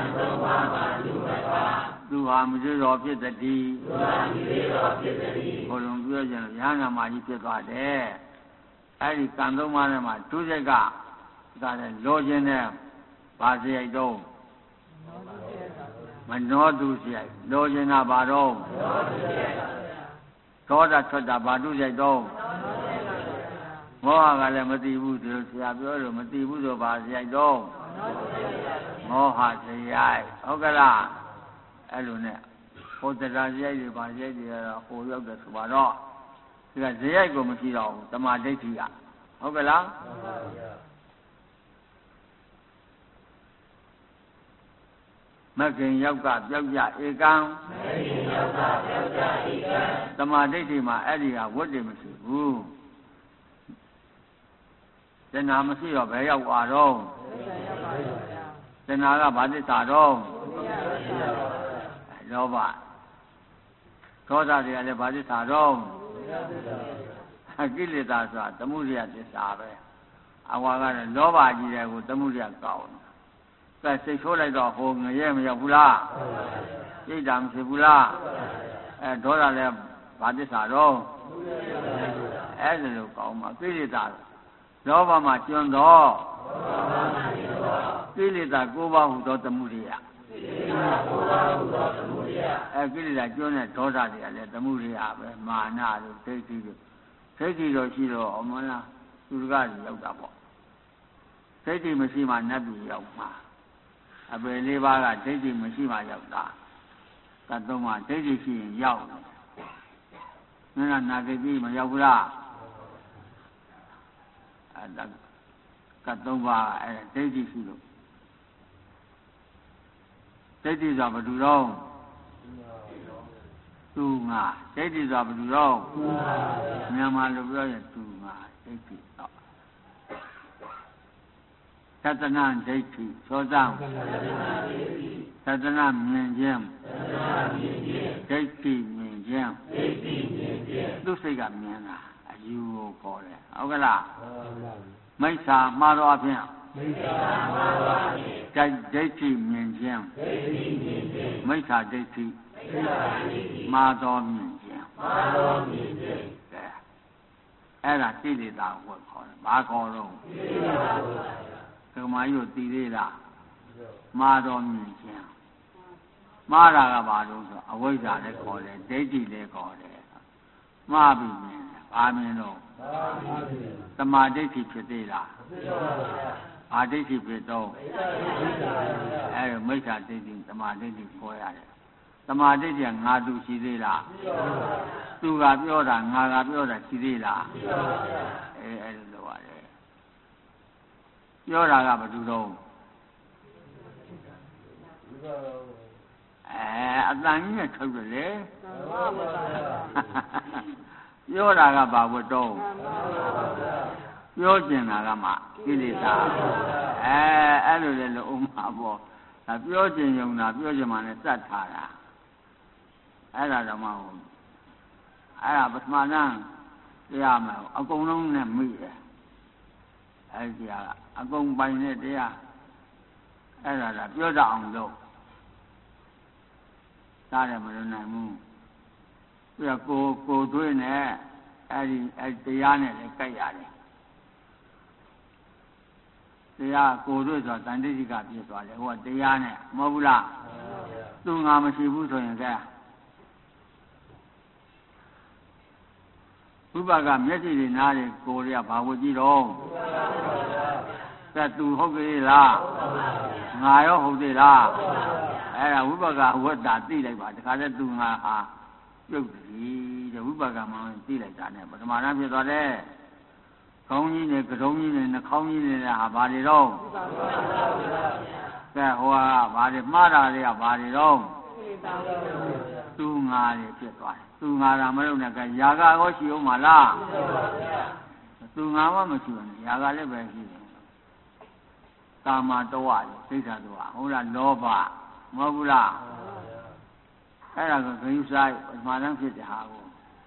သူဟာမကြွတော်ဖြစ်တည်းဘုလုံးပြောကြရဟန္တာမကြီးဖြစ်သွားတယ်အဲ့ဒီကံ၃ပါးထဲမှာဒုစိတ်ကဒါလည်းလောခြင်းနဲ့ဘာစရိုက်တော့မနောသူစရိုက်လောခြင်းကဘာတော့ဒေါသထွက်တာဘာဒုစိတ်တော့မောဟကလည်းမသိဘူးသူဆရာပြောလို့မသိဘူးဆိုပါစရိုက်တော့မောဟစရိုက်ဟုတ်ကလားအဲ့လိုနဲ့ဟိုတရားစရိုက်တွေပါစရိုက်တွေကတော့ဟိုရောက်တယ်ဆိုတော့ဒီကစရိုက်ကိုမရှိတော့ဘူးတမာဒိဋ္ဌိကဟုတ်ကလားမဂ္ဂင်ယောက်ကပြောက်ကြဧကံတမာဒိဋ္ဌိမှာအဲ့ဒီဟာဝတ္တိမရှိဘူးတဏှာမရှိတော့ဘယ်ရောက်သွားတော့တဏှာကဘာသစ္စာတော့လောဘဒေါသတွေကလည်းဘာသစ္စာတော့ကိလေသာဆိုတာသမုဒယသစ္စာပဲအဝါကတော့လောဘကြီးတယ်ကိုသမုဒယကောင်းတယ်စိတ်ဆိုးလိုက်တော့ဟိုငရဲမရောက်ဘူးလားစိတ်ဓာတ်မရှိဘူးလားဒေါသလည်းဘာသစ္စာတော့အဲ့ဒါလိုကောင်းမှာကိလေသာလောဘမှာကျွန်းတော့ကိလေသာ၉ပါးဟူသောသမုဒယကိလေသာကျွန်းတဲ့ဒေါသတွေကလည်းသမုဒယပဲမာနတို့ဒိဋ္ဌိတို့ဒိဋ္ဌိတော့ရှိတော့အမလားသူကကြီးရောက်တာပေါ့ဒိဋ္ဌိမရှိမှနတ်ပြည်ရောက်မှာအပယ်၄ပါးကဒိဋ္ဌိမရှိမှရောက်တာကတ်သုံးပါဒိဋ္ဌိရှိရင်ရောက်တယ်နာဂတိမရောက်ဘူးလားကတ်သုံးပါအဲ့ဒိဋ္ဌိရှိလို့ဒိဋ္ဌိဆိုတာဘယ်သူတော့သူငါဒိဋ္ဌိဆိုတာဘယ်သူတော့မြန်မာလိုပြောရင်သူငါဒိဋ္ဌိတော့သတ္တနာဒိဋ္ဌိသောတံသတ္တနာမြင်ခြင်းဒိဋ္ဌိမြင်ခြင်းသူစိတ်ကမြင်တာအယူကိုခေါ်တယ်ဟုတ်ကလားမိစ္ဆာမှားတော့အပြင်ဒိဋ္ဌိမြင်ခြင်းမိစ္ဆာဒိဋ္ဌိမှားတော့မြင်ခြင်းအဲ့ဒါကိလေသာကိုခေါ်တယ်ဘာခေါ်တော့ဓမ္မကြီးကိုသိသေးလားမှားတော့မြင်ခြင်းမှားတာကဘာလို့ဆိုအဝိဇ္ဇာလည်းခေါ်တယ်ဒိဋ္ဌိလည်းခေါ်တယ်မှားပြီးမြင်တယ်ဘာမြင်တော့သမာဓိဋ္ဌိဖြစ်သေးလားဘာဒိဋ္ဌိဖြစ်တော့အဲ့မိစ္ဆာဒိဋ္ဌိသမာဓိဋ္ဌိခေါ်ရတယ်သမာဓိဋ္ဌိကငါသူရှိသေးလားသူကပြောတာငါကပြောတာရှိသေးလားအဲ့လိုလုပ်ရတယ်ပြောတာကဘာတူတော့အတန်ကြီးနဲ့ထုတ်တယ်လေပြောတာကဘာဝတ္တုံးပြောကျင်တာကမှကိလေသာအဲ့လိုလေလို့ဥမာပေါ့ဒါပြောကျင်ယုံတာပြောကျင်မှလည်းစက်ထားတာအဲ့ဒါတော့မဟုတ်အဲ့ဒါပထမနာတရားမဟုတ်အကုန်လုံးနဲ့မိတယ်အဲ့ဒီကအကုန်ပိုင်တဲ့တရားအဲ့ဒါကပြောတတ်အောင်လုပ်သားတယ်မလို့နိုင်ဘူးပြီးတော့ကိုသွေးနဲ့အဲ့တရားနဲ့လည်းကြိုက်ရတယ်တရားကိုသွေးဆိုတန်တိတိကပြည့်သွားတယ်ဟိုကတရားနဲ့မဟုတ်ဘူးလားသူငါမရှိဘူးဆိုရင်ကဲဥပကမျက်စိတွေနားတွေကိုယ်တွေကဘာဝကြည့်တော့ကဲသူဟုတ်သေးလားငါရောဟုတ်သေးလားအဲ့ဒါဝိပကဝတ္တာသိလိုက်ပါတခါတည်းသူငါဟာပြုတ်ပြီတဲ့ဝိပကမှသိလိုက်တာနဲ့ပထမတန်းဖြစ်သွားတယ်ခေါင်းကြီးနဲ့ကတုံးကြီးနဲ့နှာခေါင်းကြီးနဲ့ဟာဘာတွေတော့ကဲဟိုကဘာတွေမှားတာတွေကဘာတွေတော့သူငါတွေဖြစ်သွားတယ်သူငါတာမလို့နဲ့ကယာကရောရှိအောင်မလားသူငါမှမရှိဘူးယာကလည်းပဲရှိတယ်ကာမတဝစိတ်ဓာတ်တဝဟုတ်လားလောဘမဟုတ်ဘူးလားအဲ့ဒါကဂယုဆိုင်ပထမတန်းဖြစ်တဲ့ဟာကို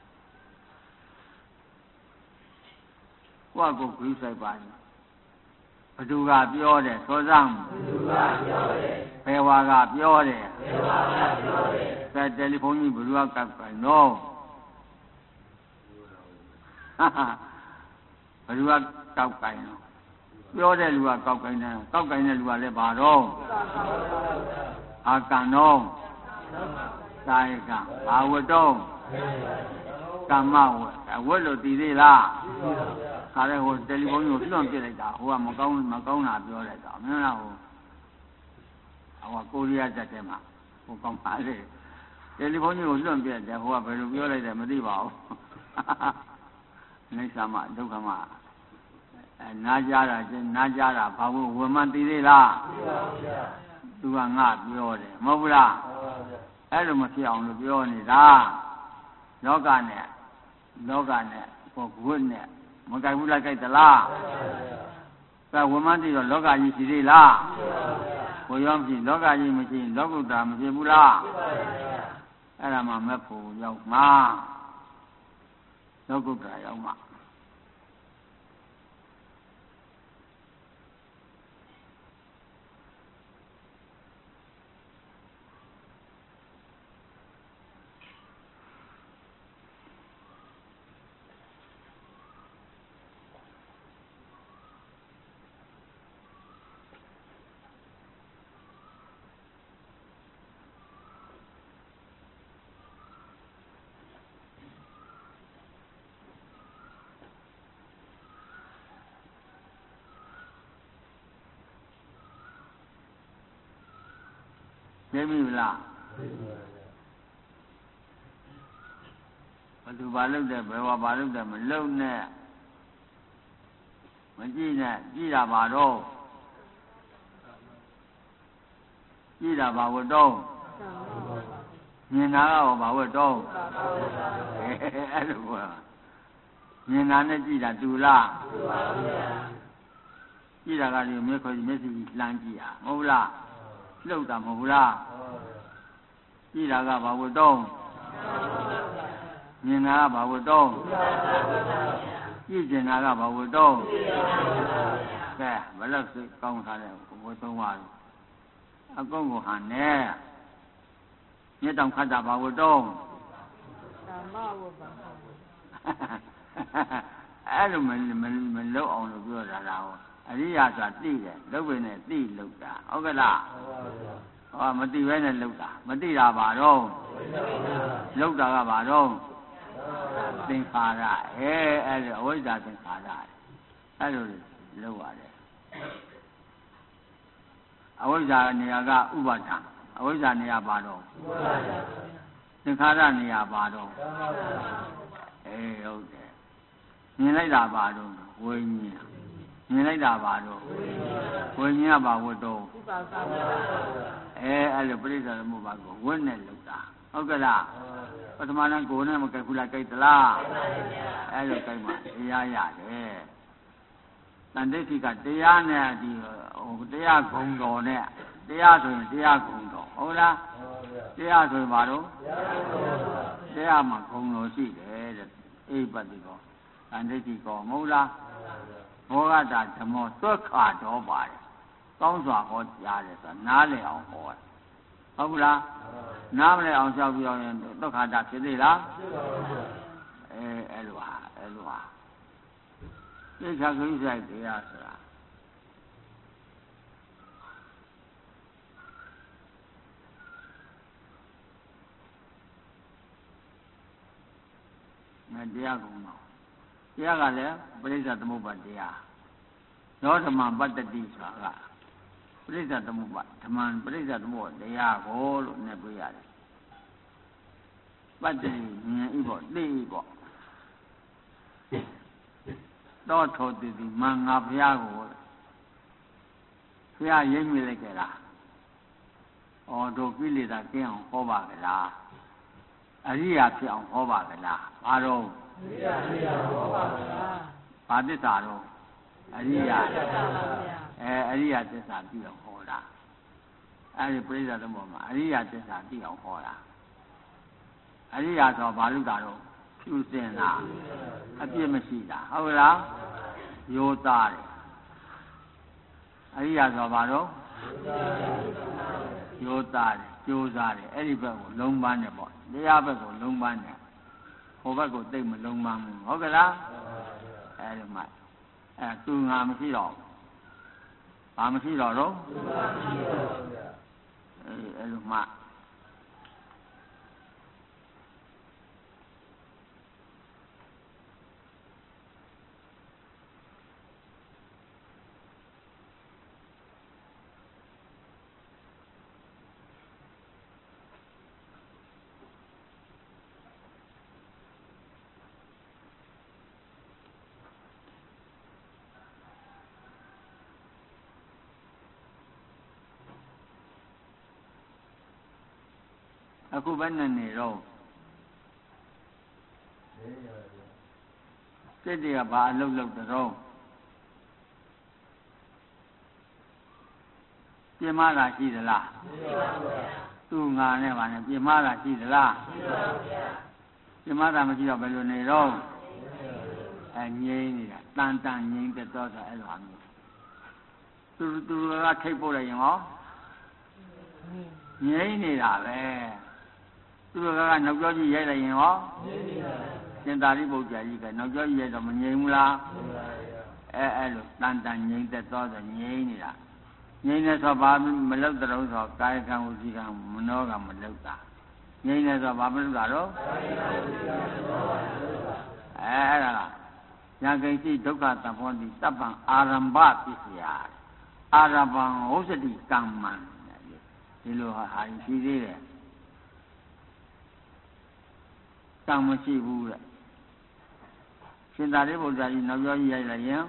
ကိုဂယုဆိုင်ပါဘသူကပြောတယ်သောစံဘသူကပြောတယ်ဘယ်ဝါကပြောတယ်ဘယ်ဝါကပြောတယ်တယ်လီဖုန်းကြီးဘသူကကပ်တယ်နော်ဘသူကကောက်ကိုင်းတော့ပြောတဲ့လူကကောက်ကိုင်းတယ်ကောက်ကိုင်းတဲ့လူကလည်းဘာတော့အာကံတော့သာယကဘာဝတ္တုံကမ္မဝတ်လို့တည်သေးလားခါရဲဟိုတယ်လီဖုန်းကြီးကိုလွှင့်ပြလိုက်တာဟိုကမကောင်းတာပြောလိုက်တာမင်းလားဟိုကိုရီးယားတက်တယ်မှာဟိုကောင်းပါလေတယ်လီဖုန်းကြီးကိုလွှင့်ပြတယ်ဟိုကဘယ်လိုပြောလိုက်တယ်မသိပါဘူးအိဋ္ဌာမဒုက္ခမနာကြတာဘာလို့ဝမသိသေးလားသူကငါပြောတယ်မဟုတ်ဘူးလားအဲ့လိုမဖြစ်အောင်လို့ပြောနေတာလောကနဲ့ဟိုဝတ်နဲ့မကြိုက်ဘူးလားကြိုက်သလားကဲဝမသိတော့လောကကြီးရှိသေးလားဘုရားမရှိလောကကြီးမရှိလောကုတ္တရာမဖြစ်ဘူးလားအဲ့ဒါမှမက်ဖို့ရောက်မှာလောကုတ္တရာရောက်မှာသိပြီလားဘသူဘာလုပ်တယ်ဘယ်ဘာလုပ်တယ်မလုပ်နဲ့မကြည့်နဲ့ကြည့်တာပါတော့ကြည့်တာဘာဝတ္တုံးမြင်တာကဘာဝတ္တုံးအဲ့လိုကမြင်တာနဲ့ကြည့်တာတူလားတူပါဗျာကြည့်တာကလည်းမျက်စိလှမ်းကြည့်တာမဟုတ်လားလှုပ်တာမဟုတ်ဘူးလားကြည့်တာကဘာဝတ္တုံးမြင်တာကဘာဝတ္တုံးကြည့်ကျင်တာကဘာဝတ္တုံးကဲဘယ်လောက်စိတ်ကောင်းထားတဲ့ဘုသုံးပါးအကုန်ကိုဟန်နဲ့မြေတောင်ခတ်တာဘာဝတ္တုံးသမ္မာဝတ္တအဲ့လိုမလုပ်အောင်လို့ပြောတာလားအရိယာဆိုတာသိတယ်လုပ်ပဲနဲ့သိလုပ်တာဟုတ်ကလားဟောမသိပဲနဲ့လုပ်တာမသိတာပါတော့လုပ်တာကပါတော့သင်္ခါရအဲ့လိုအဝိဇ္ဇာသင်္ခါရအဲ့လိုလုပ်ရတယ်အဝိဇ္ဇာနေရာကဥပါဒံအဝိဇ္ဇာနေရာပါတော့သင်္ခါရနေရာပါတော့ဟုတ်တယ်မြင်လိုက်တာပါတော့ဝိညာဉ်မြင်လိုက်တာပါတော့ဝိညာဉ်ကပါဝတ်တော့အဲ့လိုပြိဿသမုပ္ပါကိုဝတ်နဲ့လောက်တာဟုတ်ကလားပထမတန်းကိုယ်နဲ့မကြိုက်ဘူးလားကြိုက်သလားအဲ့လိုကြိုက်မှတရားရတယ်တန်တိဋ္ဌိကတရားနဲ့ဒီတရားဂုံတော်နဲ့တရားဆိုရင်တရားဂုံတော်ဟုတ်လားတရားဆိုရင်ဘာလို့တရားမှာဂုံတော်ရှိတယ်တဲ့အိပတိကောတန်တိဋ္ဌိကောမဟုတ်လားဘောဂတာဓမ္မောသွက်ခါတော်ပါတယ်ကောင်းစွာဟောကြားတယ်ဆိုတာနားလည်အောင်ဟောတယ်ဟုတ်ဘူးလားနားမလဲအောင်လျှောက်ပြောရင်ဒုက္ခတာဖြစ်သေးလားအဲ့လိုဟာသိချာခိစိုက်တရားဆိုတာတရားကုံတော့တရားကလည်းပရိစ္ဆသမုပ္ပါတရားသောဓမ္မပတ္တိဆိုတာကပရိစ္ဆသမုပ္ပါဓမ္မပရိစ္ဆသမုပ္ပါတရားကိုလို့နဲ့ပြရတယ်ပတ္တိမြင်ဤပေါ့သိဤပေါ့တော့ထောတိတိမင်္ဂဘုရားကိုဘုရားရိပ်မိလိုက်ကြလားတို့ကိလေသာကျင်းအောင်ဟောပါကလားအရိယာဖြစ်အောင်ဟောပါကလားဘာတော့အရိယာဟောပါကလားဘာသစ္စာတော့အရိယာအရိယာသစ္စာပြီးအောင်ဟောတာအဲဒီပြိဿသမုပ္ပါမှာအရိယာသစ္စာပြီးအောင်ဟောတာအရိယာဆိုဘာလို့တာတော့ဖြူစင်လားအပြစ်မရှိတာဟုတ်လားရိုးသားတယ်အရိယာဆိုဘာတော့ရိုးသားတယ်ကြိုးစားတယ်အဲ့ဒီဘက်ကိုလုံးပန်းတယ်ပေါ့တရားဘက်ကိုလုံးပန်းတယ်ဟိုဘက်ကိုသိမလုံးပန်းဘူးဟုတ်ကလားအဲ့ဒီမှာသူငါမရှိတော့ဘာမရှိတော့အဲ့လိုမှအခုဘယ်နဲ့နေတော့စိတ်တွေကဘာအလုပ်လုပ်တော့ပြင်မတာရှိသလားရှိပါဘူးဗျာသူငါနဲ့ဗာနဲ့ပြင်မတာရှိသလားရှိပါဘူးဗျာပြင်မတာမရှိတော့ဘယ်လိုနေတော့ငြိမ်းနေတာတန်တန်ငြိမ်းတဲ့တော့ဆိုအဲ့လိုမျိုးသူကထိတ်ပို့လိုက်ရင်ဟောငြိမ်းနေတာပဲသူကနောက်ကျောကြီးရိုက်လိုက်ရင်ဟောစင်သာရိပုတ္တရာကြီးကနောက်ကျောကြီးရိုက်တော့မငြိမ်ဘူးလားအဲ့လိုတန်တန်ငြိမ်သက်သောဆိုငြိမ်နေတာငြိမ်နေဆိုဘာမလုပ်တဲ့လို့ဆိုကာယကံဝစီကံမနောကံမလုပ်တာငြိမ်နေဆိုဘာမလုပ်တာတော့အဲ့ဒါညာကိစ္စဒုက္ခတဘောတိတပ္ပံအာရမ္ဗပစ္စယအာရဗံဟောစတိကမ္မံဒီလိုဟာရှိသေးတယ်တမ်းမရှိဘူးတဲ့ရှင်သာရိပုတ္တရာကြီးနောက်ကျောကြီးရိုက်လိုက်ရင်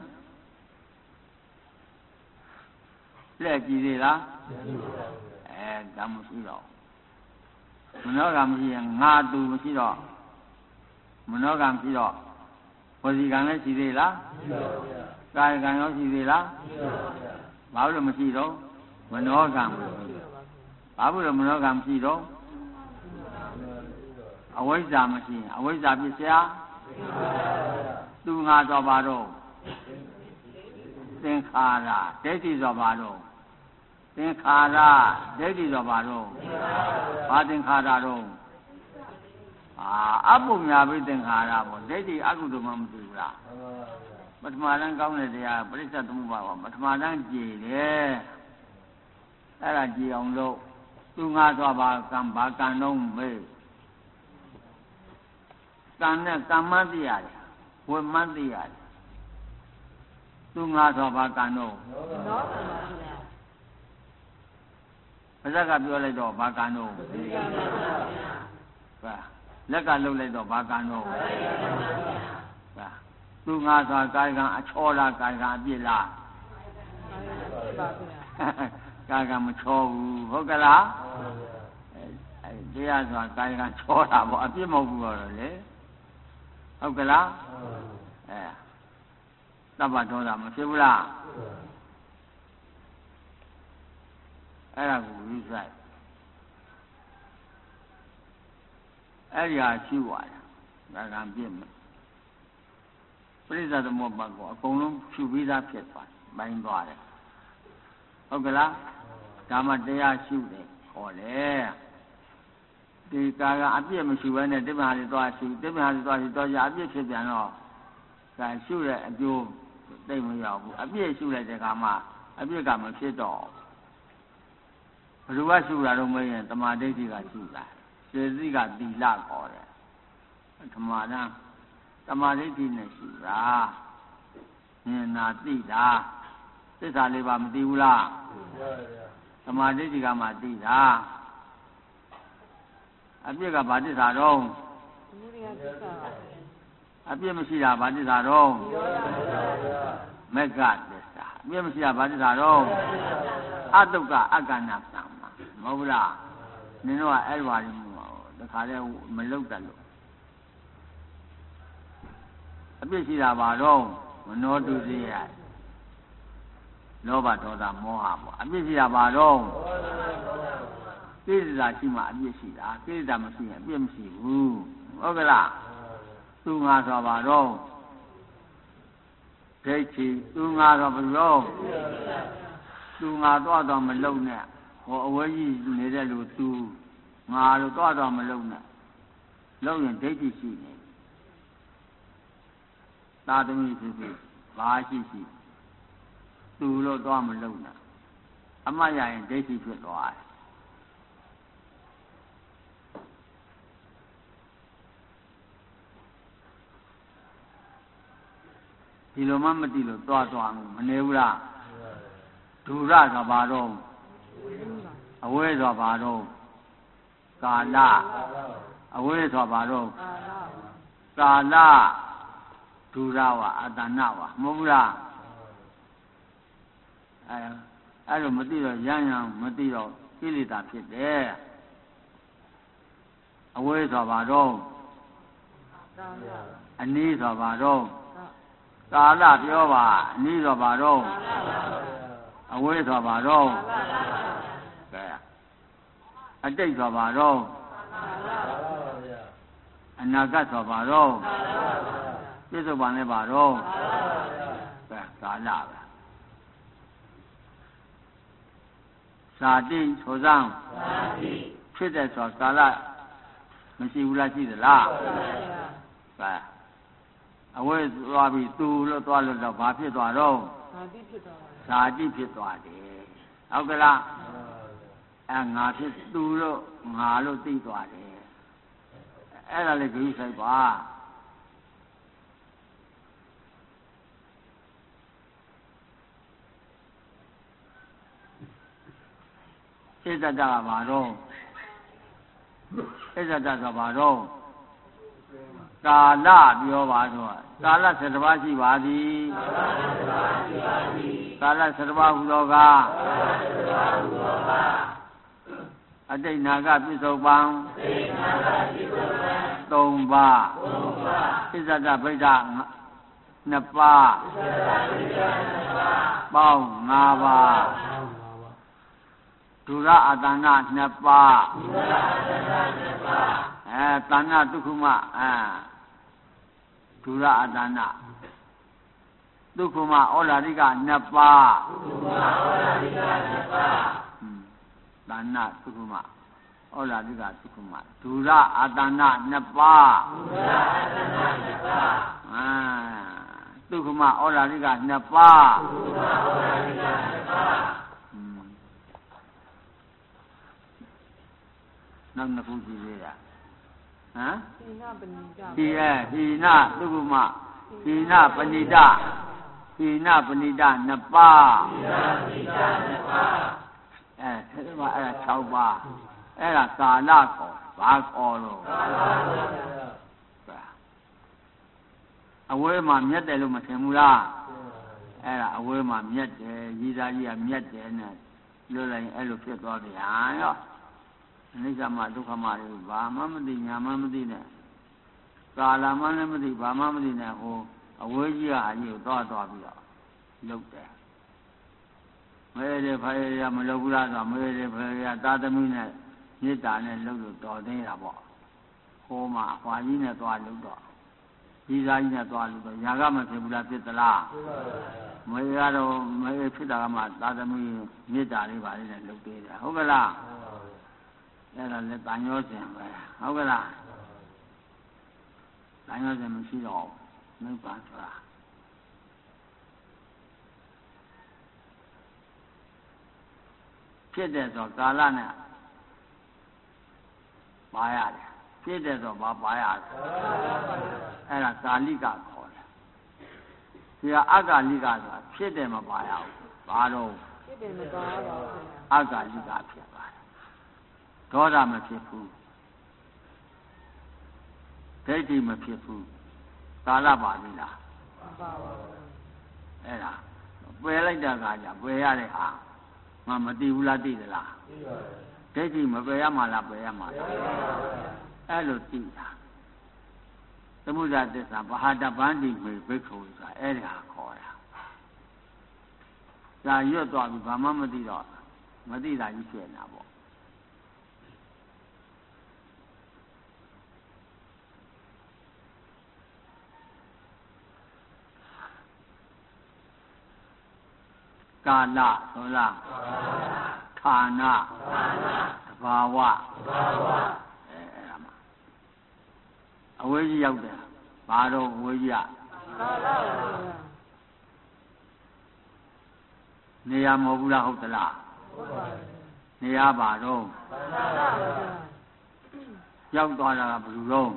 လက်ကြည့်သေးလားတမ်းမရှိတော့မနောကမရှိရင်ငါသူမရှိတော့မနောကမရှိတော့ဝစီကံလည်းရှိသေးလားကာယကံရောရှိသေးလားဘာလို့မရှိတော့မနောကံဘာလို့မနောကံမရှိတော့အဝိဇ္ဇာမရှိရင်အဝိဇ္ဇာဖြစ်เสียသူငါဆိုပါတော့သင်္ခါရဒိဋ္ဌိဆိုပါတော့သင်္ခါရဒိဋ္ဌိဆိုပါတော့ဘာသင်္ခါရတော့အပုညာပိသင်္ခါရပေါ့ဒိဋ္ဌိအကုသိုလ်မှမသိဘူးလားပထမတန်းကောင်းတဲ့တရားပရိစ္ဆေသမုပ္ပါဒ်ပထမတန်းကြည်တယ်အဲ့ဒါကြည်အောင်လို့သူငါဆိုပါကံဘာကံတော့မေးကံနဲ့ကမ္မသိရတယ်ဝိမတ်သိရတယ်သူငါဆိုဘာကံတော့ဇက်ကပြောလိုက်တော့ဘာကံတော့ပါလက်ကလှုပ်လိုက်တော့ဘာကံတော့ပါသူငါသာကာယကံအချောလားကာယကံအပြစ်လားကာယကံမချောဘူးဟုတ်ကလားတရားဆိုတာကာယကံချောတာပေါ့အပြစ်မဟုတ်ဘူးတော့လေဟုတ်ကလားသဗ္ဗဒေါသမဖြစ်ဘူးလားအဲ့ဒါကိုယူဆိုင်အဲ့ဒီဟာရှိပါတယ်ဒါကံပြည့်မယ်ပရိစ္ဆေသမုပ္ပါကောအကုန်လုံးဖြူပြီးသားဖြစ်သွားတယ်ပိုင်းသွားတယ်ဟုတ်ကလားဒါမှတရားရှုတယ်ဟောတယ်ဒီကာကအပြည့်မရှိဘဲနဲ့တိပ္ပဟာတွေသွားရှုတိပ္ပဟာတွေသွားရှုတော့ရအပြည့်ဖြစ်ပြန်တော့ဒါရှုတဲ့အကျိုးသိမရောက်ဘူးအပြည့်ရှုလိုက်တဲ့အခါမှာအပြည့်ကမဖြစ်တော့ဘယ်သူကရှုတာတော့မရင်တမာဒိဋ္ဌိကရှုတာစေတိကသီလခေါ်တယ်ဓမ္မနာတမာဒိဋ္ဌိနဲ့ရှုတာဉာဏ်နာသိတာသစ္စာလေးပါမသိဘူးလားတမာဒိဋ္ဌိကမှသိတာအပြစ်ကဘာသစ္စာတော့အပြစ်မရှိတာဘာသစ္စာတော့မက္ခသစ္စာအပြစ်မရှိတာဘာသစ္စာတော့အတုက္ကအကန္နသံမှာမဟုတ်ဘူးလားနင်တို့ကအဲ့ဒီဟာတွေတခါတည်းမလုတ်တတ်လို့အပြစ်ရှိတာဘာတော့မနောတုစေရလောဘဒေါသမောဟပေါ့အပြစ်ရှိတာဘာတော့ကိလေသာရှိမှအပြစ်ရှိတာကိလေသာမရှိရင်အပြစ်မရှိဘူးဟုတ်ကလားသူငါဆိုပါတော့ဒိဋ္ဌိသူငါဆိုဘယ်လိုသူငါတော့မလုံနဲ့ဟောအဝဲကြီးနေတဲ့လူသူငါလို့တော့မလုံနဲ့လုံရင်ဒိဋ္ဌိရှိနေသာသမီဖြစ်ဖြစ်ဘာရှိသူလို့တော့မလုံနဲ့အမှတ်ရရင်ဒိဋ္ဌိဖြစ်သွားတယ်ဒီလိုမှမသိလို့သွားမနေဘူးလားဒုရဆိုပါတော့အဝဲဆိုပါတော့ကာလအဝဲဆိုပါတော့ကာလဒုရဝအတဏဝမဟုတ်ဘူးလားအဲ့လိုမသိတော့ရမ်းမသိတော့ကိလေသာဖြစ်တယ်အဝဲဆိုပါတော့အနည်းဆိုပါတော့ကာလပြောပါအနည်းဆိုပါတော့အဝဲဆိုပါတော့ကဲအတိတ်ဆိုပါတော့အနာဂတ်ဆိုပါတော့ပြစ္ဆုတ်ပန်လည်းပါတော့ကဲကာလပဲသာတိဆိုစမ်းဖြစ်တဲ့ဆိုကာလမရှိဘူးလားရှိသလားကဲအဝဲသွားပြီးသူလို့သွားလို့တော့ဘာဖြစ်သွားတော့ဇာတိဖြစ်သွားတယ်ဟုတ်ကလားငါဖြစ်သူလို့ငါလို့သိသွားတယ်အဲ့ဒါလေးဂရုစိုက်ပါဣဇဒကဘာတော့ဣဇဒကဘာတော့ကာလပြောပါဆိုကာလ7ပါးရှိပါသည်ကာလ7ပါးဟူသောကအတိတ်နာကပြစ္ဆုတ်ပံ3ပါးဣဇဒဗိဒ္ဓ2ပါးပေါင်း5ပါးဒုရအတဏ2ပါးတဏ္ဍဒုက္ခမဒုရအတဏဒုက္ခမဩလာရိက2ပါးတဏ္ဍဒုက္ခမဩလာရိကဒုက္ခမဒုရအတဏ2ပါးဒုက္ခမဩလာရိက2ပါးနောက်နှစ်ခုကြည့်သေးတာဟမ်ဟိနပဏိတဟိနသုက္ကမဟိနပဏိတ2ပါးဒီမှာအဲ့ဒါ6ပါးအဲ့ဒါကာလခေါ်ဘာခေါ်လို့အဝဲမှာမြတ်တယ်လို့မထင်ဘူးလားအဲ့ဒါအဝဲမှာမြတ်တယ်ရည်သားကြီးကမြတ်တယ်နဲ့လွတ်လိုက်အဲ့လိုဖြစ်သွားပြန်ရောအနိစ္စမဒုက္ခမတွေဘာမှမသိညာမှမသိနဲ့ကာလမှလည်းမသိဘာမှမသိနဲ့ဟိုအဝဲကြီးကအကြီးကိုသွားပြီးတော့လုတ်တယ်မဲတယ်ဖေရမလုတ်ဘူးလားဆိုမဲတယ်ဖေရသာသမီနဲ့မေတ္တာနဲ့လုတ်လို့တော်သေးတာပေါ့ဟိုမှာအဖွာကြီးနဲ့သွားလုတ်တော့ဒီစားကြီးနဲ့သွားလုတ်တော့ညာကမဖြစ်ဘူးလားဖြစ်သလားမဲကတော့မဲဖြစ်တာကမှသာသမီမေတ္တာလေးပါလေးနဲ့လုတ်သေးတယ်ဟုတ်ကလားအဲ့ဒါလည်းတန်ရောစဉ်ပဲဟုတ်ကလားတန်ရောစဉ်မရှိတော့နိဗ္ဗာန်ဆိုတာဖြစ်တဲ့ဆိုကာလနဲ့ပါရတယ်ဖြစ်တဲ့ဆိုဘာပါရတယ်အဲ့ဒါကာလိကခေါ်တယ်ဒီကအကာလိကဆိုတာဖြစ်တယ်မပါရဘူးဘာတော့ဖြစ်တယ်မပါပါဘူးအကာလိကဖြစ်ပါတယ်ဒေါသမဖြစ်ဘူးဒိဋ္ဌိမဖြစ်ဘူးကာလပါပြီလားမပါပါဘူးအဲ့ဒါပယ်လိုက်တာကကြပယ်ရတဲ့ဟာငါမသိဘူးလားသိသလားသိပါတယ်ဒိဋ္ဌိမပယ်ရမှာလားပယ်ရမှာလားအဲ့လိုသိတာသမုဒ္ဒသစ္စာဘာဟာတပန္တိမေဘိက္ခုဆိုတာအဲ့ဒါခေါ်တာဒါရွတ်သွားပြီဘာမှမသိတော့မသိတာကြီးဖြစ်နေတာပေါ့ကာလဆိုလားဌာနသဘာဝအဲ့ဒါမှာအဝေးကြီးရောက်တယ်ဘာတော့အဝေးကြီးကနေရာမဟုတ်ဘူးလားဟုတ်သလားဟုတ်ပါဘူးနေရာပါတော့ရောက်သွားတာကဘယ်လိုလုံး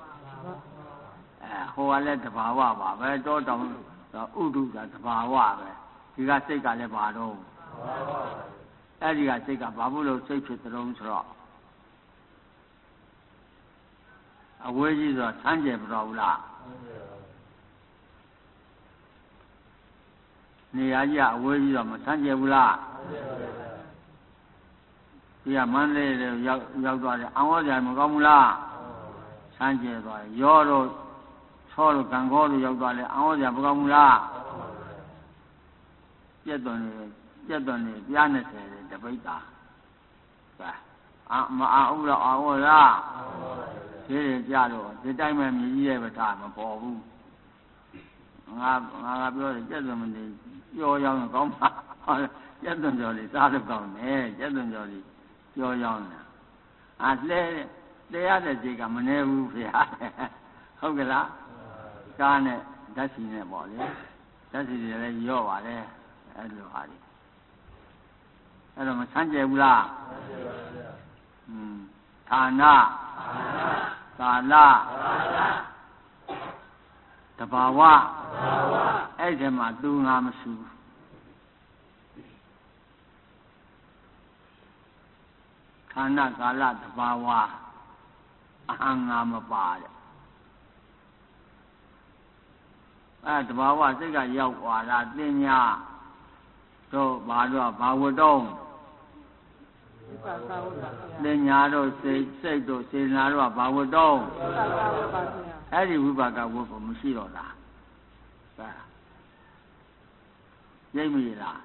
ဟိုကလည်းသဘာဝပါပဲတောတောင်ဥဒုကသဘာဝပဲဒီကစိတ်ကလည်းပါတော့အဲ့ဒီကစိတ်ကဘာလို့လို့စိတ်ဖြစ်တဲ့လုံးဆိုတော့အဝေးကြီးဆိုဆန်းကျယ်မတော်ဘူးလားနေရာကြီးကအဝေးကြီးတော့မဆန်းကျယ်ဘူးလားဒီကမန္တလေးရောက်သွားတယ်အောင်ဟောကြမကောင်းဘူးလားဆန်းကျယ်သွားတယ်ရောတော့ဆောတော့ကံကောလို့ရောက်သွားတယ်အောင်ဟောကြမကောင်းဘူးလားပြတ်တော်နေပြား20တပိတ်တာမအောင်တော့အောင်လားဒီကြတော့ဒီတိုင်းမှမြည်ကြီးရဲ့ပထားမပေါ်ဘူးငါပြောတယ်ပြတ်တော်မနေကြောရောက်ရင်ကောင်းပါပြတ်တော်ကြော်လေးစားလို့ကောင်းတယ်ပြတ်တော်ကြော်လေးကြောရောက်နေတာလဲတရားတဲ့စိတ်ကမနေဘူးဖေဟာဟုတ်ကလားကားနဲ့ဓာတ်စီနဲ့ပေါ့လေဓာတ်စီတွေလည်းရော့ပါတယ်အဲ့လိုဟာတွေအဲ့တော့မဆန်းကျယ်ဘူးလားဌာနကာလတဘာဝအဲ့ဒီမှာသူငါမရှိဘူးဌာနကာလတဘာဝအဟံငါမပါတဲ့အဲ့တဘာဝစိတ်ကရောက်သွားတာသင်ညာတို့ဘာတော့ဘာဝတ္တုံးသင်ညာတို့စိတ်တို့စေနာတို့ဘာဝတ္တုံးအဲ့ဒီဝိပါကဝတ်ကိုမရှိတော့တာရိပ်မိလား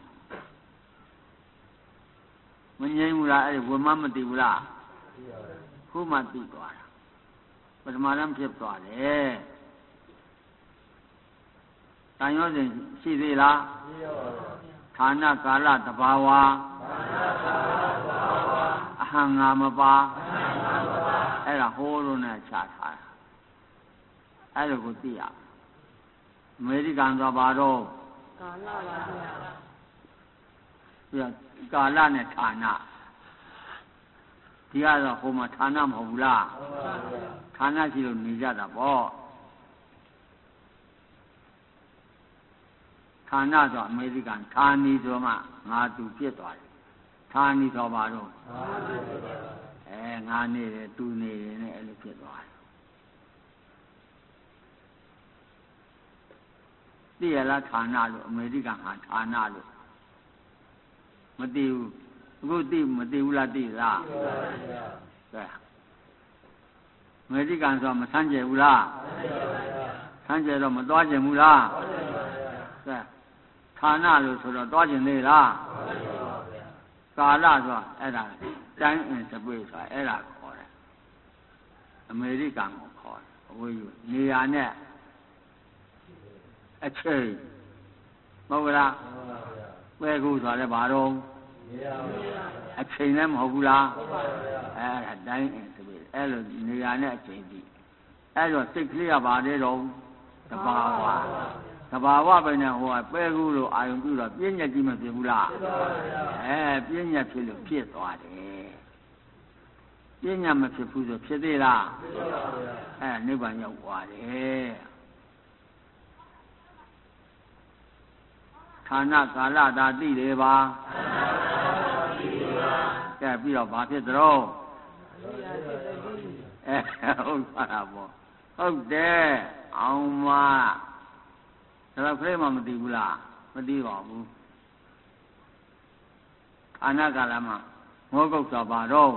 မငြိမ်းဘူးလားအဲ့ဒီဝမမသိဘူးလားခုမှသိသွားတာပထမတန်းဖြစ်သွားတယ်တန်ရောစဉ်ရှိသေးလားဌာနကာလတဘာဝအဟံငါမပါအဲ့ဒါဟိုးလို့နဲ့ချထားတာအဲ့ဒါကိုသိရအမေရိကန်သွားပါတော့ကာလပါဗျာကာလနဲ့ဌာနဒီကတော့ဟိုမှာဌာနမဟုတ်ဘူးလားဌာနရှိလို့နေကြတာပေါ့ဌာနဆိုအမေရိကန်ဌာနီဆိုမှငါသူပြစ်သွားတယ်ဌထားနေတော့ပါတော့ငါနေတယ်သူနေတယ်နဲ့အဲ့လိုဖြစ်သွားတယ်သိရလားဌာနလို့အမေရိကန်ဟာဌာနလို့မသိဘူးအခုသိမသိဘူးလားသိလားကဲအမေရိကန်ဆိုမဆန်းကျယ်ဘူးလားဆန်းကျယ်တော့မသွားကျင်ဘူးလားကဲဌာနလို့ဆိုတော့သွားကျင်သေးလားကာလဆိုအဲ့ဒါတိုင်းအင်စပိတ်ဆိုအဲ့ဒါခေါ်တယ်အမေရိကန်ကိုခေါ်တယ်အဝေးယူနေရာနဲ့အချိန်မဟုတ်လားပဲခုဆိုလည်းဘာတော့အချိန်လည်းမဟုတ်ဘူးလားအဲ့ဒါတိုင်းအင်စပိတ်အဲ့လိုနေရာနဲ့အချိန်ဒီအဲ့တော့စိတ်ကလေးကဘာလဲတော့တဘာဝတဘာဝပဲနဲ့ဟိုကပဲခုလို့အာယုံပြုတော့ပြည့်ညက်ကြီးမဖြစ်ဘူးလားပြည့်ညက်ဖြစ်လို့ဖြစ်သွားတယ်ပြည့်ညက်မဖြစ်ဘူးဆိုဖြစ်သေးလားနိဗ္ဗာန်ရောက်သွားတယ်ဌာနကာလသာသိတယ်ပါကဲပြီးတော့ဘာဖြစ်သလဲဟုတ်ပါလားပေါ့ဟုတ်တယ်အောင်မဒါတော့ခရိမမသိဘူးလားမသိပါဘူးဌာနကာလမှာမောကုတ်ဆိုပါတော့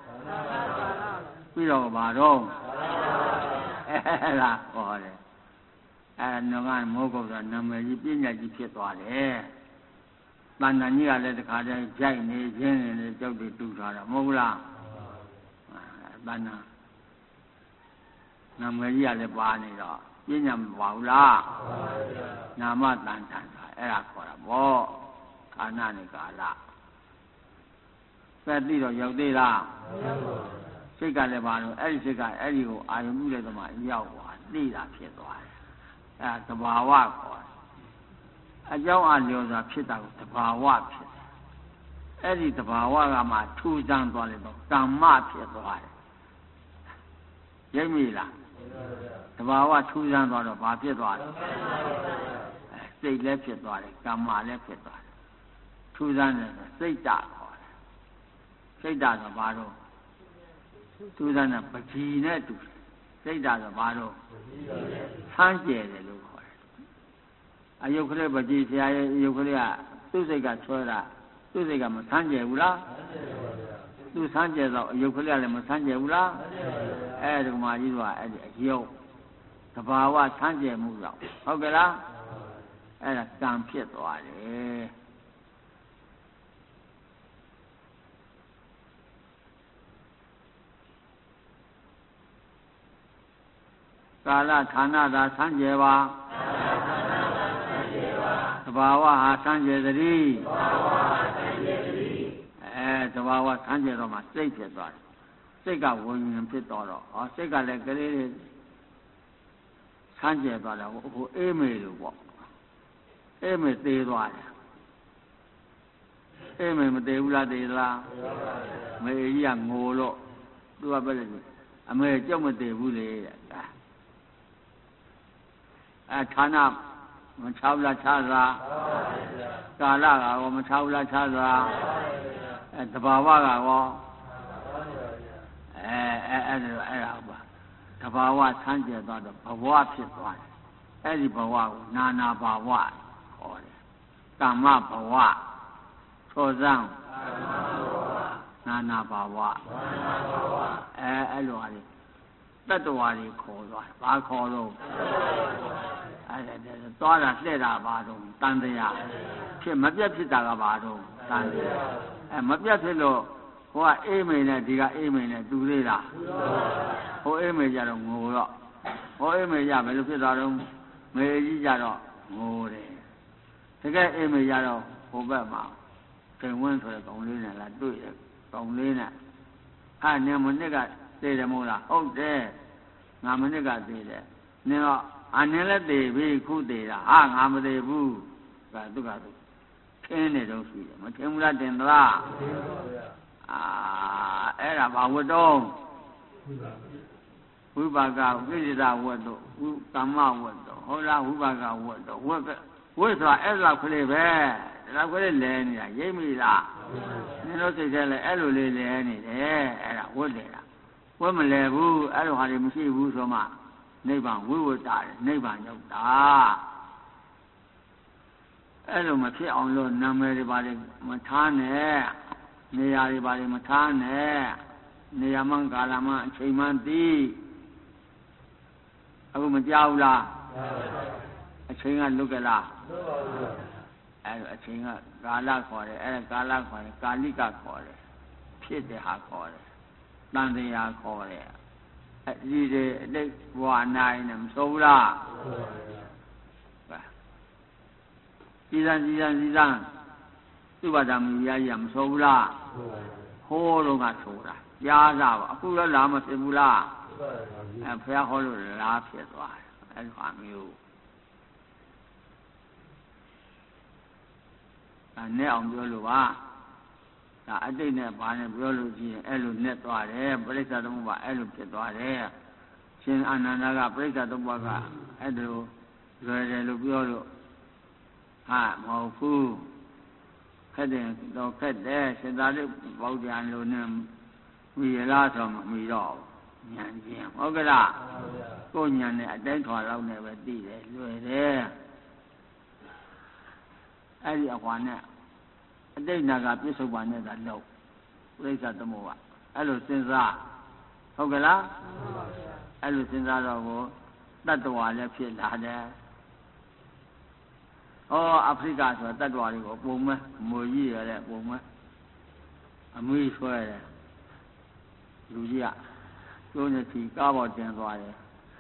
ပြီးတော့ပါတော့အဲ့ဒါဟောတယ်နောကမောကုတ်ဆိုနာမည်ကြီးပြည့်ညတ်ကြီးဖြစ်သွားတယ်တန်တန်ကြီးကလည်းတခါတည်းကြိုက်နေခြင်းနေကြောက်တွေတူထားတာမဟုတ်ဘူးလားတန်နာနာမည်ကြီးကလည်းပါနေတော့ပြည့်ညတ်မပါဘူးလားနာမတန်တန်ဆိုအဲ့ဒါခေါ်တာဗောဌာနနဲ့ကာလပဲသိတော့ရောက်သေးလားစိတ်ကလည်းပါတော့အဲ့ဒီစိတ်ကအဲ့ဒီကိုအာယုံပြုတဲ့သမားရောက်သွားသိတာဖြစ်သွားတယ်အဲ့ဒါတဘာဝခေါ်တယ်အကြောင်းအလျော်စွာဖြစ်တာကိုတဘာဝဖြစ်တယ်အဲ့ဒီတဘာဝကမှထူးဆန်းသွားတယ်တော့ကမ္မဖြစ်သွားတယ်ရိပ်မိလားတဘာဝထူးဆန်းသွားတော့ဘာဖြစ်သွားလဲစိတ်လည်းဖြစ်သွားတယ်ကမ္မလည်းဖြစ်သွားတယ်ထူးဆန်းတယ်စိတ်တခေါ်တယ်စိတ်တဆိုဘာလို့ထူးဆန်းတဲ့ပကြီးနဲ့တူစိတ်တဆိုဘာလို့ဆန်းကျယ်တယ်လို့ခေါ်တယ်အယုတ်ကလေးပကြီးဆရာရဲ့အယုတ်ကလေးကသူ့စိတ်ကဆွဲတာသူ့စိတ်ကမဆန်းကျယ်ဘူးလားသူဆန်းကျယ်တော့အယုတ်ကလေးကလည်းမဆန်းကျယ်ဘူးလားအဲ့ဒီမှာကြီးကအဲ့ဒီအယုတ်တဘာဝဆန်းကျယ်မှုတော့ဟုတ်ကဲ့လားအဲ့ဒါကံဖြစ်သွားတယ်ကာလဌာနသာဆန်းကျယ်ပါတဘာဝဟာဆန်းကျယ်သတိတဘာဝဆန်းကျယ်တော့မှစိတ်ဖြစ်သွားတယ်စိတ်ကဝิญဉ်ဖြစ်တော့စိတ်ကလည်းကလေးလေးဆန်းကျယ်သွားတယ်ဟိုအေးမေလို့ပေါ့အေးမေသေးသွားတယ်အေးမေမသေးဘူးလားသေးလားမေကြီးကငိုလို့သူကပဲလေအမေကြောက်မသေးဘူးလေဌာနမချောက်လားချသာကာလကရောမချောက်လားချသာတဘာဝကရောအဲ့ဒါပါတဘာဝဆန်းကျယ်သွားတော့ဘဝဖြစ်သွားတယ်အဲ့ဒီဘဝကိုနာနာဘာဝခေါ်တယ်ကမ္မဘဝသောဇံနာနာဘာဝအဲ့လိုဟာလေတတ္တဝါတွေခေါ်သွားဘာခေါ်လို့သွားတာလှဲ့တာဘာတော့တန်တရားဖြစ်မပြတ်ဖြစ်တာကဘာတော့တန်တရားမပြတ်ဖြစ်လို့ဟိုကအေးမိန်နဲ့ဒီကအေးမိန်နဲ့တူသေးလားဟိုအေးမိန်ကြတော့ငိုတော့ဟိုအေးမိန်ကြဘယ်လိုဖြစ်သွားတော့မေကြီးကြတော့ငိုတယ်တကယ်အေးမိန်ကြတော့ဟိုဘက်မှာချိန်ဝင်းဆိုတဲ့ကောင်လေးနဲ့လာတွေ့တယ်ကောင်လေးနဲ့နေမနစ်ကသိတယ်မဟုတ်လားဟုတ်တယ်ငါမနစ်ကသိတယ်နင်တော့နင်လည်းသိပြီခုသိတာငါမသိဘူးဒါသူကသူထင်းနေတော့ရှိတယ်မထင်ဘူးလားတင်သလားအဲ့ဒါဘာဝတ္တုဝိပါကကိစ္စတာဝတ္တုကမ္မဝတ္တုဟုတ်လားဝိပါကဝတ္တုဝတ်ဆိုတာအဲ့လောက်ကလေးပဲဒါလောက်ကလေးလဲနေတာရိပ်မိလားနင်တို့စိတ်ထဲလဲအဲ့လိုလေးလဲနေတယ်အဲ့ဒါဝတ်တယ်လားဝတ်မလဲဘူးအဲ့လိုဟာတွေမရှိဘူးဆိုမှနိဗ္ဗာန်ဝိဝတ္တတယ်နိဗ္ဗာန်ရောက်တာအဲ့လိုမဖြစ်အောင်လို့နာမည်တွေပါလေမထားနဲ့နေရာတွေပါလေမထားနဲ့နေရာမှကာလမှအချိန်မှသိအခုမကြောက်လားအချိန်ကလွတ်ကြလားအဲ့လိုအချိန်ကကာလခေါ်တယ်အဲ့ဒါကာလခေါ်တယ်ကာလိကခေါ်တယ်ဖြစ်တဲ့ဟာခေါ်တယ်တန်တရားခေါ်တယ်အဒီတွေအတိတ်ဘဝနိုင်နေမဆိုးဘူးလားစီစံသူ့ဘာသာမူရကြီးမဆိုးဘူးလားဟိုးတော့ကဆိုတာကြားစားပါအခုလည်းလာမဖြစ်ဘူးလားဖះဟောလို့လားဖြစ်သွားတယ်အဲ့လိုဟာမျိုးဒါနဲ့အောင်ပြောလို့ပါဒါအတိတ်နဲ့ဘာနဲ့ပြောလို့ရှိရင်အဲ့လိုနဲ့သွားတယ်ပရိစ္ဆာသမုပ္ပါအဲ့လိုဖြစ်သွားတယ်ရှင်အာနန္ဒာကပရိစ္ဆာသမုပ္ပါကအဲ့လိုလွယ်တယ်လို့ပြောလို့ဟာမဟုတ်ဘူးခက်တယ်တော့ခက်တယ်ရှင်သာရိပုတ္တရာလိုနဲ့မိရလားဆိုမှမိတော့ဉာဏ်ချင်းဟုတ်ကလားကိုဉာဏ်နဲ့အတိုင်းထွာလောက်နဲ့ပဲသိတယ်လွယ်တယ်အဲ့ဒီအခွာနဲ့အတိတ်နာကပြစ္ဆုတ်ပါနဲ့သာလောက်ပြိဿသမုပ္ပါအဲ့လိုစဉ်းစားဟုတ်ကလားအဲ့လိုစဉ်းစားတော့ကိုတတ္တဝါလည်းဖြစ်လာတယ်ဩအာဖရိကဆိုတာတတ္တဝါတွေကိုပုံမဲ့မွေကြီးရတဲ့ပုံမဲ့အမွေးဆွဲတယ်လူကြီးကကျိုးနေစီကားပေါ်တင်သွားတယ်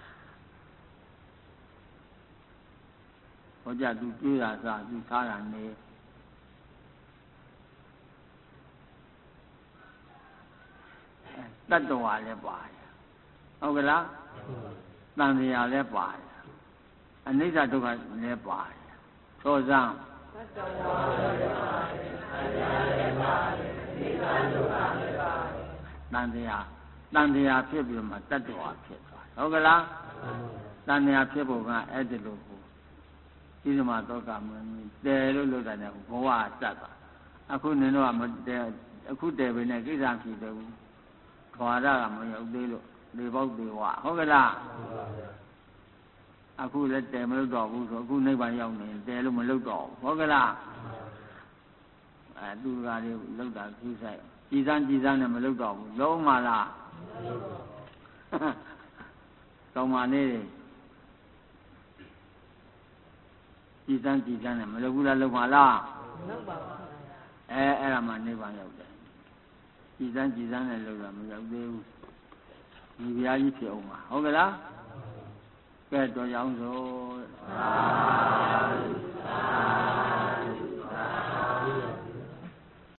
ဟောကြသူပြေးတာစားသူစားတာနေတတ္တဝါလည်းပါတယ်ဟုတ်ကလားတန်တရားလည်းပါတယ်အနိစ္စဒုက္ခလည်းပါတယ်သောဇံတတ္တဝါလည်းပါတယ်အတရားလည်းပါတယ်အနိစ္စဒုက္ခလည်းပါတယ်တန်တရားဖြစ်ပြီးမှတတ္တဝါဖြစ်သွားဟုတ်ကလားတန်တရားဖြစ်ဖို့ကအဲ့ဒီလိုကိုဒီမှာတော့ကမင်းတဲလို့လုပ်တာနဲ့ဘဝတတ်သွားအခုနင်တို့ကမတဲအခုတဲပဲနဲ့ကိစ္စဖြစ်တယ်ဘူးခဝါရကမရောက်သေးလို့လေပေါက်တွေဝဟုတ်ကလားအခုလည်းတဲမလုပ်တော့ဘူးဆိုအခုနိဗ္ဗာန်ရောက်နေတဲလို့မလုပ်တော့ဘူးဟုတ်ကလားသူကလေးလောက်တာကြည့်ဆိုင်ကြည်စမ်းနဲ့မလုပ်တော့ဘူးလုံးမလားကောင်းပါလေကြည်စမ်းနဲ့မလုပ်ဘူးလားလုပ်ပါလားလုပ်ပါပါအဲ့ဒါမှနိဗ္ဗာန်ရောက်တယ်ကြည်စမ်းနဲ့လုပ်တာမရောက်သေးဘူးဒီဘုရားကြီးဖြစ်အောင်ပါဟုတ်ကလားကဲတော်ကြောင်းဆို